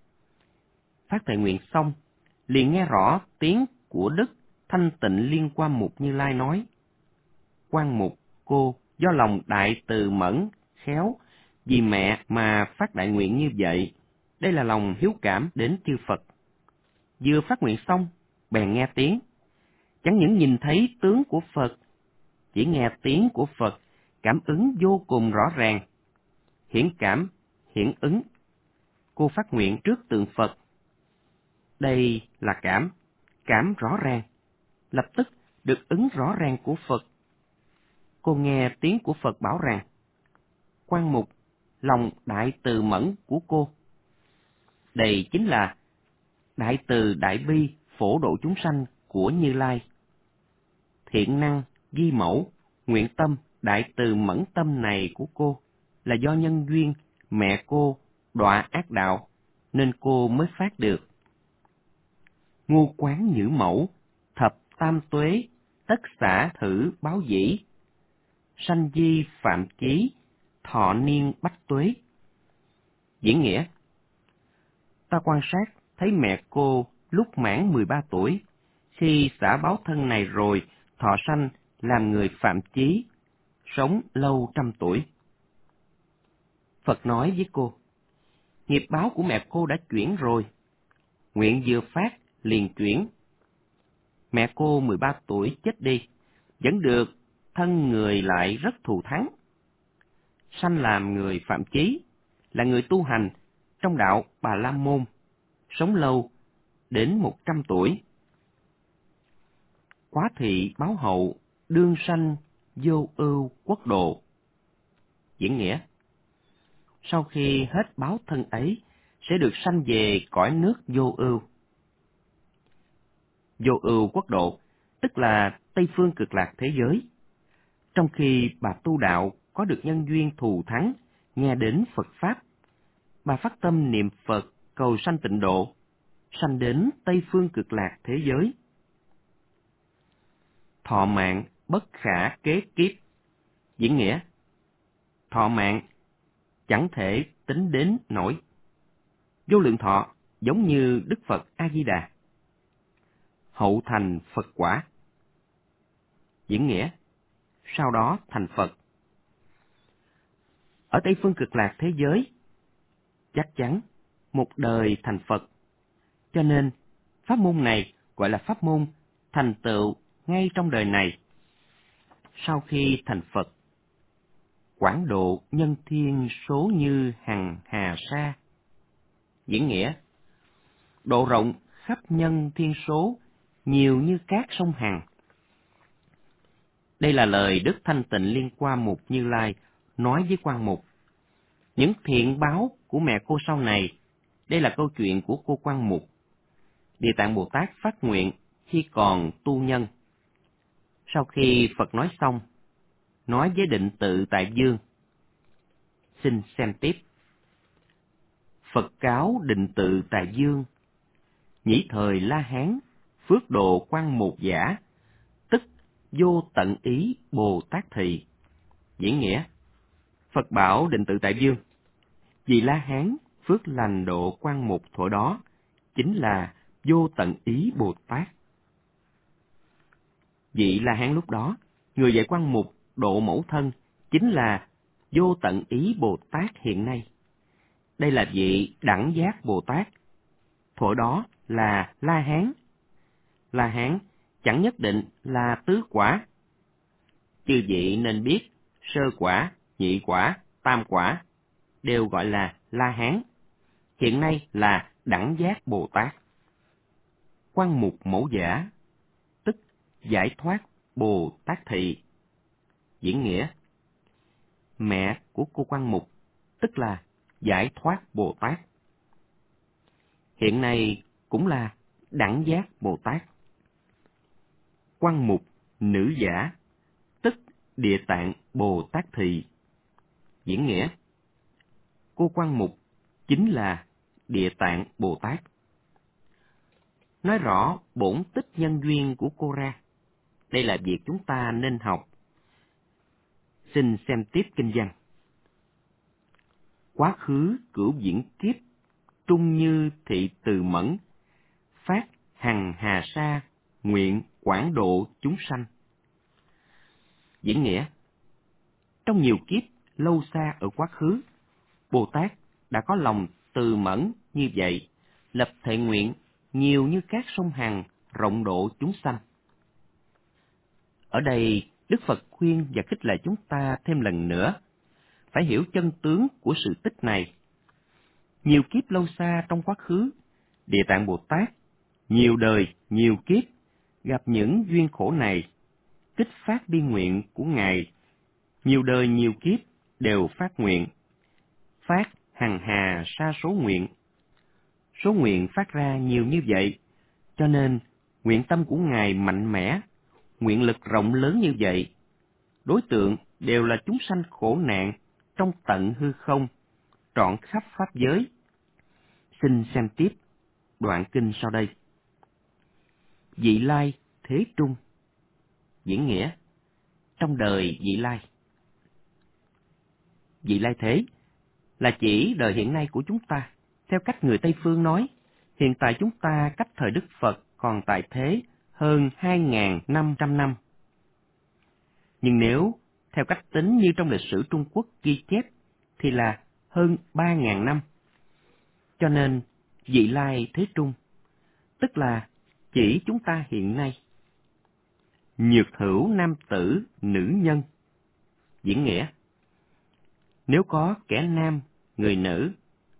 phát thệ nguyện xong, liền nghe rõ tiếng của Đức Thanh Tịnh Liên Qua Mục Như Lai nói: Quan mục, cô do lòng đại từ mẫn, khéo, vì mẹ mà phát đại nguyện như vậy. Đây là lòng hiếu cảm đến chư Phật. Vừa phát nguyện xong, bèn nghe tiếng. Chẳng những nhìn thấy tướng của Phật, chỉ nghe tiếng của Phật, cảm ứng vô cùng rõ ràng. Hiển cảm, hiển ứng. Cô phát nguyện trước tượng Phật. Đây là cảm, cảm rõ ràng, lập tức được ứng rõ ràng của Phật. Cô nghe tiếng của Phật bảo rằng: Quan mục, lòng đại từ mẫn của cô. Đây chính là đại từ đại bi phổ độ chúng sanh của Như Lai. Thiện năng, di mẫu, nguyện tâm, đại từ mẫn tâm này của cô là do nhân duyên mẹ cô đọa ác đạo nên cô mới phát được. Ngu quán nhữ mẫu, thập tam tuế, tất xả thử báo dĩ. Sanh di phạm chí, thọ niên bách tuế. Diễn nghĩa: ta quan sát thấy mẹ cô lúc mãn mười ba tuổi, khi xả báo thân này rồi, thọ sanh làm người phạm chí, sống lâu trăm tuổi. Phật nói với cô, nghiệp báo của mẹ cô đã chuyển rồi, nguyện vừa phát liền chuyển. Mẹ cô mười ba tuổi chết đi, vẫn được thân người lại rất thù thắng. Sanh làm người phạm chí, là người tu hành trong đạo Bà La Môn, sống lâu đến một trăm tuổi. Quá thị báo hậu, đương sanh vô ưu quốc độ. Diễn nghĩa, sau khi hết báo thân ấy, sẽ được sanh về cõi nước vô ưu. Vô ưu quốc độ, tức là Tây Phương Cực Lạc thế giới. Trong khi bà tu đạo có được nhân duyên thù thắng, nghe đến Phật Pháp, bà phát tâm niệm Phật cầu sanh tịnh độ, sanh đến Tây Phương Cực Lạc thế giới. Thọ mạng bất khả kế kiếp. Diễn nghĩa, thọ mạng chẳng thể tính đến nổi. Vô lượng thọ giống như Đức Phật A-di-đà. Hậu thành Phật quả. Diễn nghĩa, sau đó thành Phật. Ở Tây Phương Cực Lạc thế giới, chắc chắn một đời thành Phật. Cho nên, pháp môn này gọi là pháp môn thành tựu ngay trong đời này. Sau khi thành Phật, quảng độ nhân thiên số như hằng hà sa. Diễn nghĩa, độ rộng khắp nhân thiên số, nhiều như các sông Hằng. Đây là lời Đức Thanh Tịnh Liên Qua Mục Như Lai nói với Quan Mục. Những thiện báo của mẹ cô sau này, đây là câu chuyện của cô Quan Mục. Địa Tạng Bồ Tát phát nguyện khi còn tu nhân. Sau khi Phật nói xong, nói với Định Tự Tại Dương. Xin xem tiếp. Phật cáo Định Tự Tại Dương, nhĩ thời La Hán, phước độ Quan Mục giả, tức vô tận ý Bồ Tát thị. Diễn nghĩa, Phật bảo Định Tự Tại Dương, vì La Hán phước lành độ Quan Mục thuở đó chính là vô tận ý Bồ Tát. Vị La Hán lúc đó, người dạy Quan Mục độ mẫu thân chính là vô tận ý Bồ Tát hiện nay. Đây là vị đẳng giác Bồ Tát. Thuở đó là La Hán. La Hán chẳng nhất định là tứ quả. Chư vị nên biết, sơ quả, nhị quả, tam quả đều gọi là La Hán. Hiện nay là đẳng giác Bồ Tát. Quan Mục mẫu giả, tức giải thoát Bồ Tát thị. Diễn nghĩa, mẹ của cô Quan Mục, tức là giải thoát Bồ Tát. Hiện nay cũng là đẳng giác Bồ Tát. Quan Mục nữ giả, tức Địa Tạng Bồ Tát thị. Diễn nghĩa, cô Quan Mục chính là Địa Tạng Bồ Tát. Nói rõ bổn tích nhân duyên của cô ra. Đây là việc chúng ta nên học. Xin xem tiếp kinh văn. Quá khứ cửu diễn kiếp, trung như thị từ mẫn, phát hằng hà sa, nguyện quảng độ chúng sanh. Diễn nghĩa, trong nhiều kiếp lâu xa ở quá khứ, Bồ Tát đã có lòng từ mẫn như vậy, lập thệ nguyện nhiều như các sông Hằng, rộng độ chúng sanh. Ở đây, Đức Phật khuyên và khích lệ chúng ta thêm lần nữa, phải hiểu chân tướng của sự tích này. Nhiều kiếp lâu xa trong quá khứ, Địa Tạng Bồ Tát, nhiều đời, nhiều kiếp, gặp những duyên khổ này, kích phát bi nguyện của Ngài, nhiều đời nhiều kiếp đều phát nguyện, phát hằng hà sa số nguyện. Số nguyện phát ra nhiều như vậy, cho nên nguyện tâm của Ngài mạnh mẽ, nguyện lực rộng lớn như vậy. Đối tượng đều là chúng sanh khổ nạn trong tận hư không, trọn khắp pháp giới. Xin xem tiếp đoạn kinh sau đây. Vị lai thế trung. Diễn nghĩa, trong đời vị lai. Vị lai thế là chỉ đời hiện nay của chúng ta, theo cách người Tây Phương nói, Hiện tại chúng ta cách thời Đức Phật còn tại thế hơn hai nghìn năm trăm năm. Nhưng nếu theo cách tính như trong lịch sử Trung Quốc ghi chép thì là hơn ba nghìn năm. Cho nên vị lai thế trung, tức là chỉ chúng ta hiện nay. Nhược hữu nam tử, nữ nhân. Diễn nghĩa: nếu có kẻ nam, người nữ,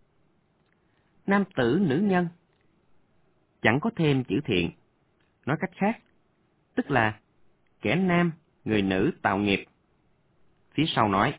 nam tử, nữ nhân, chẳng có thêm chữ thiện. Nói cách khác, tức là kẻ nam, người nữ tạo nghiệp. Phía sau nói: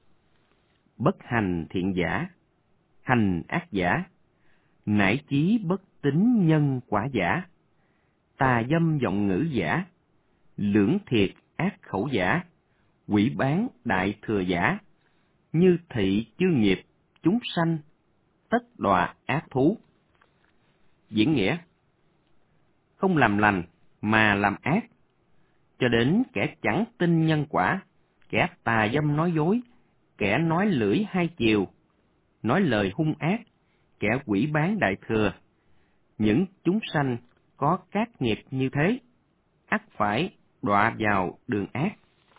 bất hành thiện giả, hành ác giả, nải chí bất tín nhân quả giả, tà dâm vọng ngữ giả, lưỡng thiệt ác khẩu giả, quỷ bán đại thừa giả, như thị chư nghiệp, chúng sanh, tất đọa ác thú. Diễn nghĩa: không làm lành mà làm ác, cho đến kẻ chẳng tin nhân quả, kẻ tà dâm nói dối, kẻ nói lưỡi hai chiều, nói lời hung ác, kẻ quỷ bán đại thừa. Những chúng sanh có các nghiệp như thế, ắt phải đọa vào đường ác.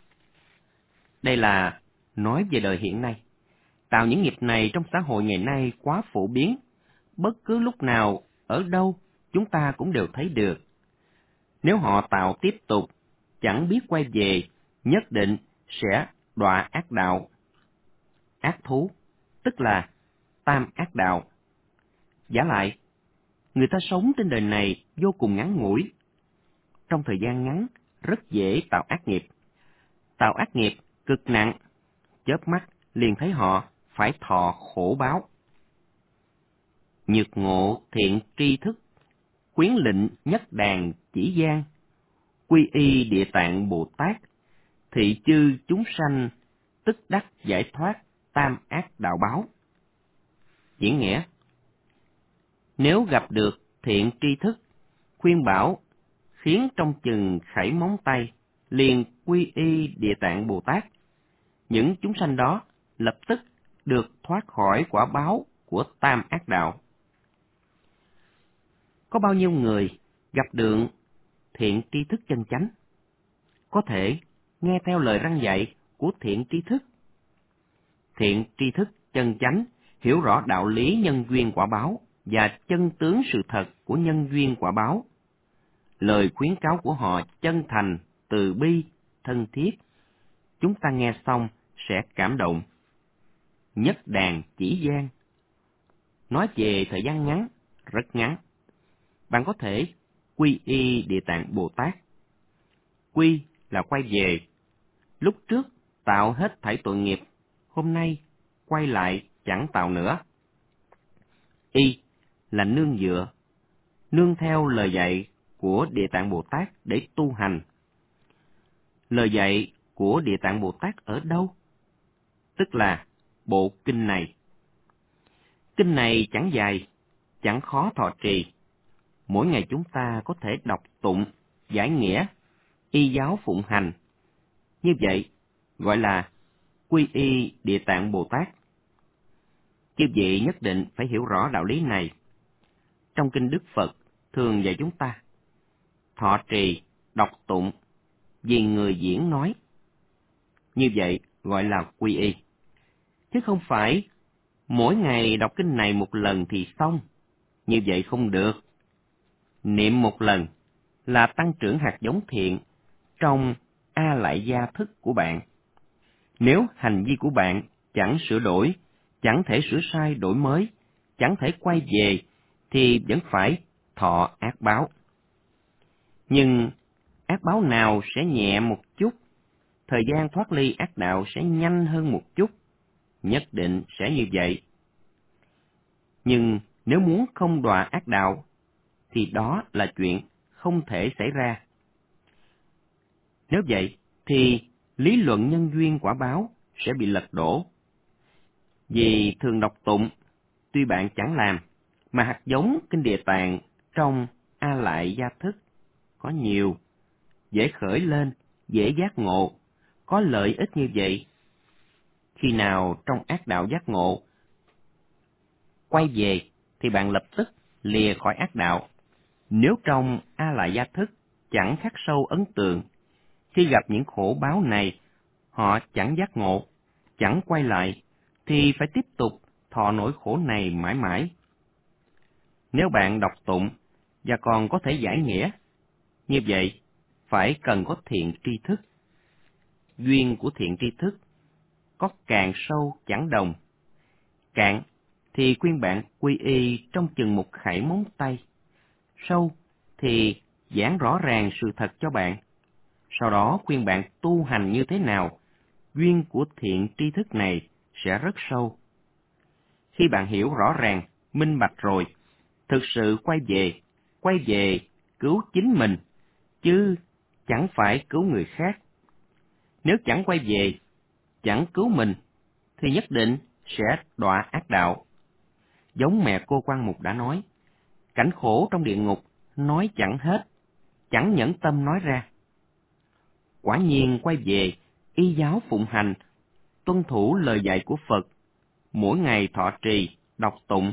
Đây là nói về đời hiện nay. Tạo những nghiệp này trong xã hội ngày nay quá phổ biến, bất cứ lúc nào, ở đâu, chúng ta cũng đều thấy được. Nếu họ tạo tiếp tục, chẳng biết quay về, nhất định sẽ đọa ác đạo. Ác thú, tức là tam ác đạo. Giả lại, người ta sống trên đời này vô cùng ngắn ngủi. Trong thời gian ngắn, rất dễ tạo ác nghiệp. Tạo ác nghiệp cực nặng, chớp mắt liền thấy họ phải thọ khổ báo. Nhược ngộ thiện tri thức, khuyến lệnh nhất đàn chỉ gian, quy y địa tạng Bồ Tát, thị chư chúng sanh, tức đắc giải thoát tam ác đạo báo. Diễn nghĩa: nếu gặp được thiện tri thức, khuyên bảo, khiến trong chừng khẩy móng tay, liền quy y địa tạng Bồ Tát, những chúng sanh đó lập tức được thoát khỏi quả báo của tam ác đạo. Có bao nhiêu người gặp được thiện tri thức chân chánh, có thể nghe theo lời răn dạy của thiện tri thức. Thiện tri thức chân chánh hiểu rõ đạo lý nhân duyên quả báo và chân tướng sự thật của nhân duyên quả báo. Lời khuyến cáo của họ chân thành, từ bi, thân thiết. Chúng ta nghe xong sẽ cảm động. Nhất đàn chỉ gian. Nói về thời gian ngắn, rất ngắn. Bạn có thể quy y Địa Tạng Bồ Tát. Quy là quay về. Lúc trước tạo hết thảy tội nghiệp, hôm nay quay lại chẳng tạo nữa. Y là nương dựa, nương theo lời dạy của Địa Tạng Bồ Tát để tu hành. Lời dạy của Địa Tạng Bồ Tát ở đâu? Tức là bộ kinh này. Kinh này chẳng dài, chẳng khó thọ trì. Mỗi ngày chúng ta có thể đọc tụng, giải nghĩa, y giáo phụng hành. Như vậy gọi là quy y Địa Tạng Bồ Tát. Quý vị nhất định phải hiểu rõ đạo lý này. Trong kinh Đức Phật thường dạy chúng ta thọ trì, đọc tụng, vì người diễn nói. Như vậy gọi là quy y. Chứ không phải mỗi ngày đọc kinh này một lần thì xong. Như vậy không được. Niệm một lần là tăng trưởng hạt giống thiện trong A Lại Gia thức của bạn. Nếu hành vi của bạn chẳng sửa đổi, chẳng thể sửa sai đổi mới, chẳng thể quay về, thì vẫn phải thọ ác báo. Nhưng ác báo nào sẽ nhẹ một chút, thời gian thoát ly ác đạo sẽ nhanh hơn một chút, nhất định sẽ như vậy. Nhưng nếu muốn không đọa ác đạo, thì đó là chuyện không thể xảy ra. Nếu vậy, thì lý luận nhân duyên quả báo sẽ bị lật đổ. Vì thường đọc tụng, tuy bạn chẳng làm, mà hạt giống kinh Địa Tạng trong A Lại Gia thức có nhiều, dễ khởi lên, dễ giác ngộ, có lợi ích như vậy. Khi nào trong ác đạo giác ngộ, quay về, thì bạn lập tức lìa khỏi ác đạo. Nếu trong A Lại Gia Thức chẳng khắc sâu ấn tượng, khi gặp những khổ báo này, họ chẳng giác ngộ, chẳng quay lại, thì phải tiếp tục thọ nỗi khổ này mãi mãi. Nếu bạn đọc tụng và còn có thể giải nghĩa, như vậy phải cần có thiện tri thức. Duyên của thiện tri thức có càng sâu chẳng đồng. Cạn thì khuyên bạn quy y trong chừng một khẩy móng tay. Sâu thì giảng rõ ràng sự thật cho bạn. Sau đó khuyên bạn tu hành như thế nào, duyên của thiện tri thức này sẽ rất sâu. Khi bạn hiểu rõ ràng, minh bạch rồi, thực sự quay về, quay về cứu chính mình, chứ chẳng phải cứu người khác. Nếu chẳng quay về, chẳng cứu mình, thì nhất định sẽ đọa ác đạo. Giống mẹ cô Quan Mục đã nói, cảnh khổ trong địa ngục nói chẳng hết, chẳng nhẫn tâm nói ra. Quả nhiên quay về, y giáo phụng hành, tuân thủ lời dạy của Phật, mỗi ngày thọ trì, đọc tụng.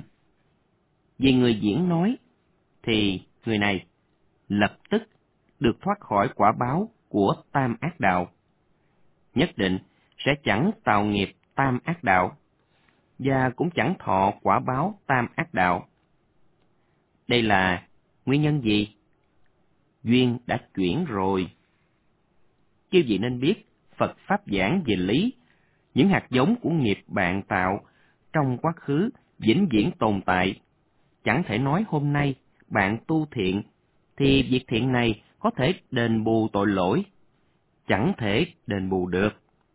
Vì người diễn nói, thì người này lập tức được thoát khỏi quả báo của tam ác đạo. Nhất định sẽ chẳng tạo nghiệp tam ác đạo, và cũng chẳng thọ quả báo tam ác đạo. Đây là nguyên nhân gì? Duyên đã chuyển rồi. Chư vị nên biết, Phật Pháp giảng về lý, những hạt giống của nghiệp bạn tạo trong quá khứ vĩnh viễn tồn tại. Chẳng thể nói hôm nay bạn tu thiện, thì việc thiện này có thể đền bù tội lỗi. Chẳng thể đền bù được.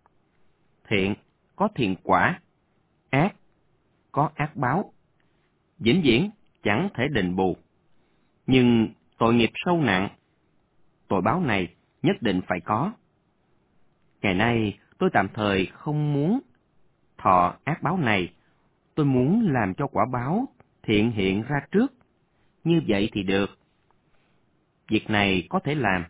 Thiện có thiện quả, ác có ác báo. Vĩnh viễn chẳng thể đền bù. Nhưng tội nghiệp sâu nặng, tội báo này nhất định phải có. Ngày nay tôi tạm thời không muốn thọ ác báo này, tôi muốn làm cho quả báo thiện hiện ra trước. Như vậy thì được. Việc này có thể làm.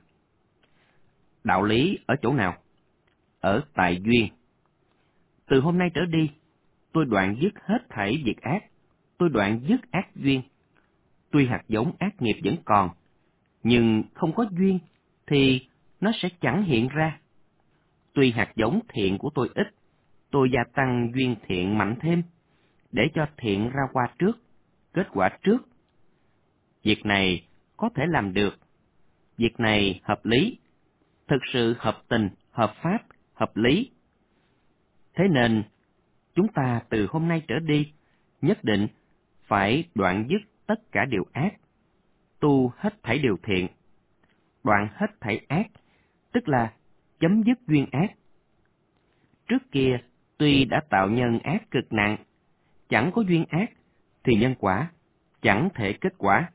Đạo lý ở chỗ nào? Ở tại duyên. Từ hôm nay trở đi, tôi đoạn dứt hết thảy việc ác. Tôi đoạn dứt ác duyên. Tuy hạt giống ác nghiệp vẫn còn, nhưng không có duyên thì nó sẽ chẳng hiện ra. Tuy hạt giống thiện của tôi ít, tôi gia tăng duyên thiện mạnh thêm, để cho thiện ra qua trước, kết quả trước. Việc này có thể làm được. Việc này hợp lý, thực sự hợp tình, hợp pháp, hợp lý. Thế nên, chúng ta từ hôm nay trở đi, nhất định phải đoạn dứt tất cả điều ác, tu hết thảy điều thiện. Đoạn hết thảy ác, tức là chấm dứt duyên ác. Trước kia, tuy đã tạo nhân ác cực nặng, chẳng có duyên ác, thì nhân quả chẳng thể kết quả.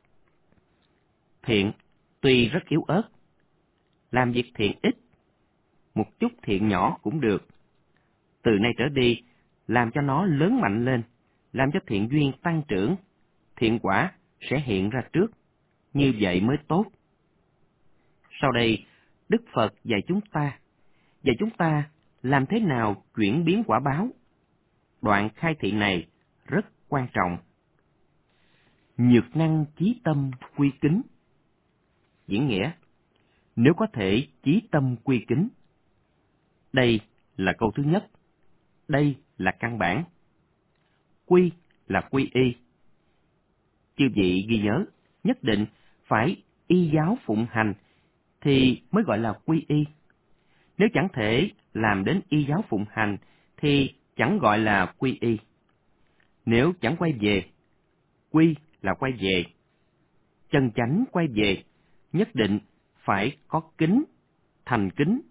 Thiện tuy rất yếu ớt, làm việc thiện ít, một chút thiện nhỏ cũng được. Từ nay trở đi, làm cho nó lớn mạnh lên, làm cho thiện duyên tăng trưởng, thiện quả sẽ hiện ra trước, như vậy mới tốt. Sau đây, Đức Phật dạy chúng ta, dạy chúng ta làm thế nào chuyển biến quả báo. Đoạn khai thị này rất quan trọng. Nhược năng chí tâm quy kính. Diễn nghĩa, nếu có thể chí tâm quy kính. Đây là câu thứ nhất. Đây là căn bản. Quy là quy y. Chư vị ghi nhớ, nhất định phải y giáo phụng hành thì mới gọi là quy y. Nếu chẳng thể làm đến y giáo phụng hành thì chẳng gọi là quy y. Nếu chẳng quay về, quy là quay về. Chân chánh quay về, nhất định phải có kính, thành kính.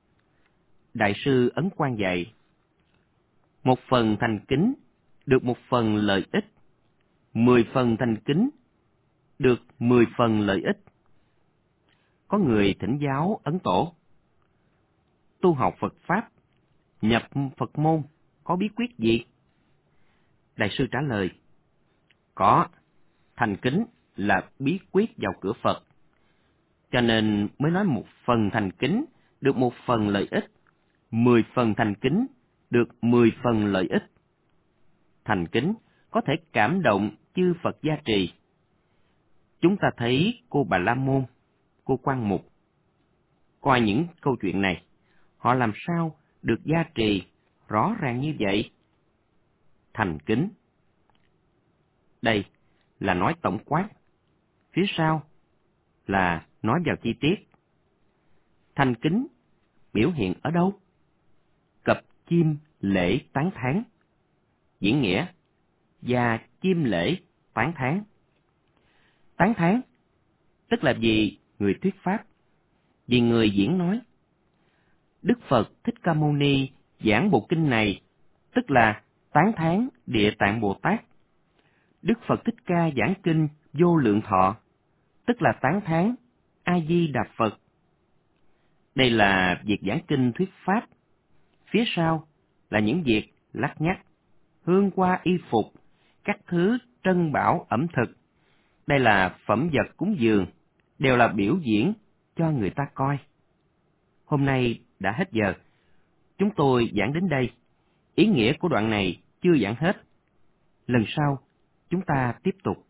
Đại sư Ấn Quang dạy, một phần thành kính được một phần lợi ích, mười phần thành kính được mười phần lợi ích. Có người thỉnh giáo Ấn Tổ, tu học Phật Pháp, nhập Phật môn, có bí quyết gì? Đại sư trả lời, có, thành kính là bí quyết vào cửa Phật. Cho nên mới nói một phần thành kính được một phần lợi ích, mười phần thành kính được mười phần lợi ích. Thành kính có thể cảm động chư Phật gia trì. Chúng ta thấy cô Bà La Môn, cô Quan Mục. Coi những câu chuyện này, họ làm sao được gia trì rõ ràng như vậy? Thành kính. Đây là nói tổng quát, phía sau là nói vào chi tiết. Thành kính biểu hiện ở đâu? Cập chim lễ tán thán. Diễn nghĩa: và chim lễ tán thán. Tán thán tức là vì người thuyết pháp, vì người diễn nói. Đức Phật Thích Ca Mâu Ni giảng bộ kinh này, tức là tán thán Địa Tạng Bồ Tát. Đức Phật Thích Ca giảng kinh Vô Lượng Thọ, tức là tán thán A Di Đà Phật. Đây là việc giảng kinh thuyết pháp. Phía sau là những việc lắt nhắt, hương hoa y phục, các thứ trân bảo ẩm thực. Đây là phẩm vật cúng dường, đều là biểu diễn cho người ta coi. Hôm nay đã hết giờ. Chúng tôi giảng đến đây. Ý nghĩa của đoạn này chưa giảng hết. Lần sau, chúng ta tiếp tục.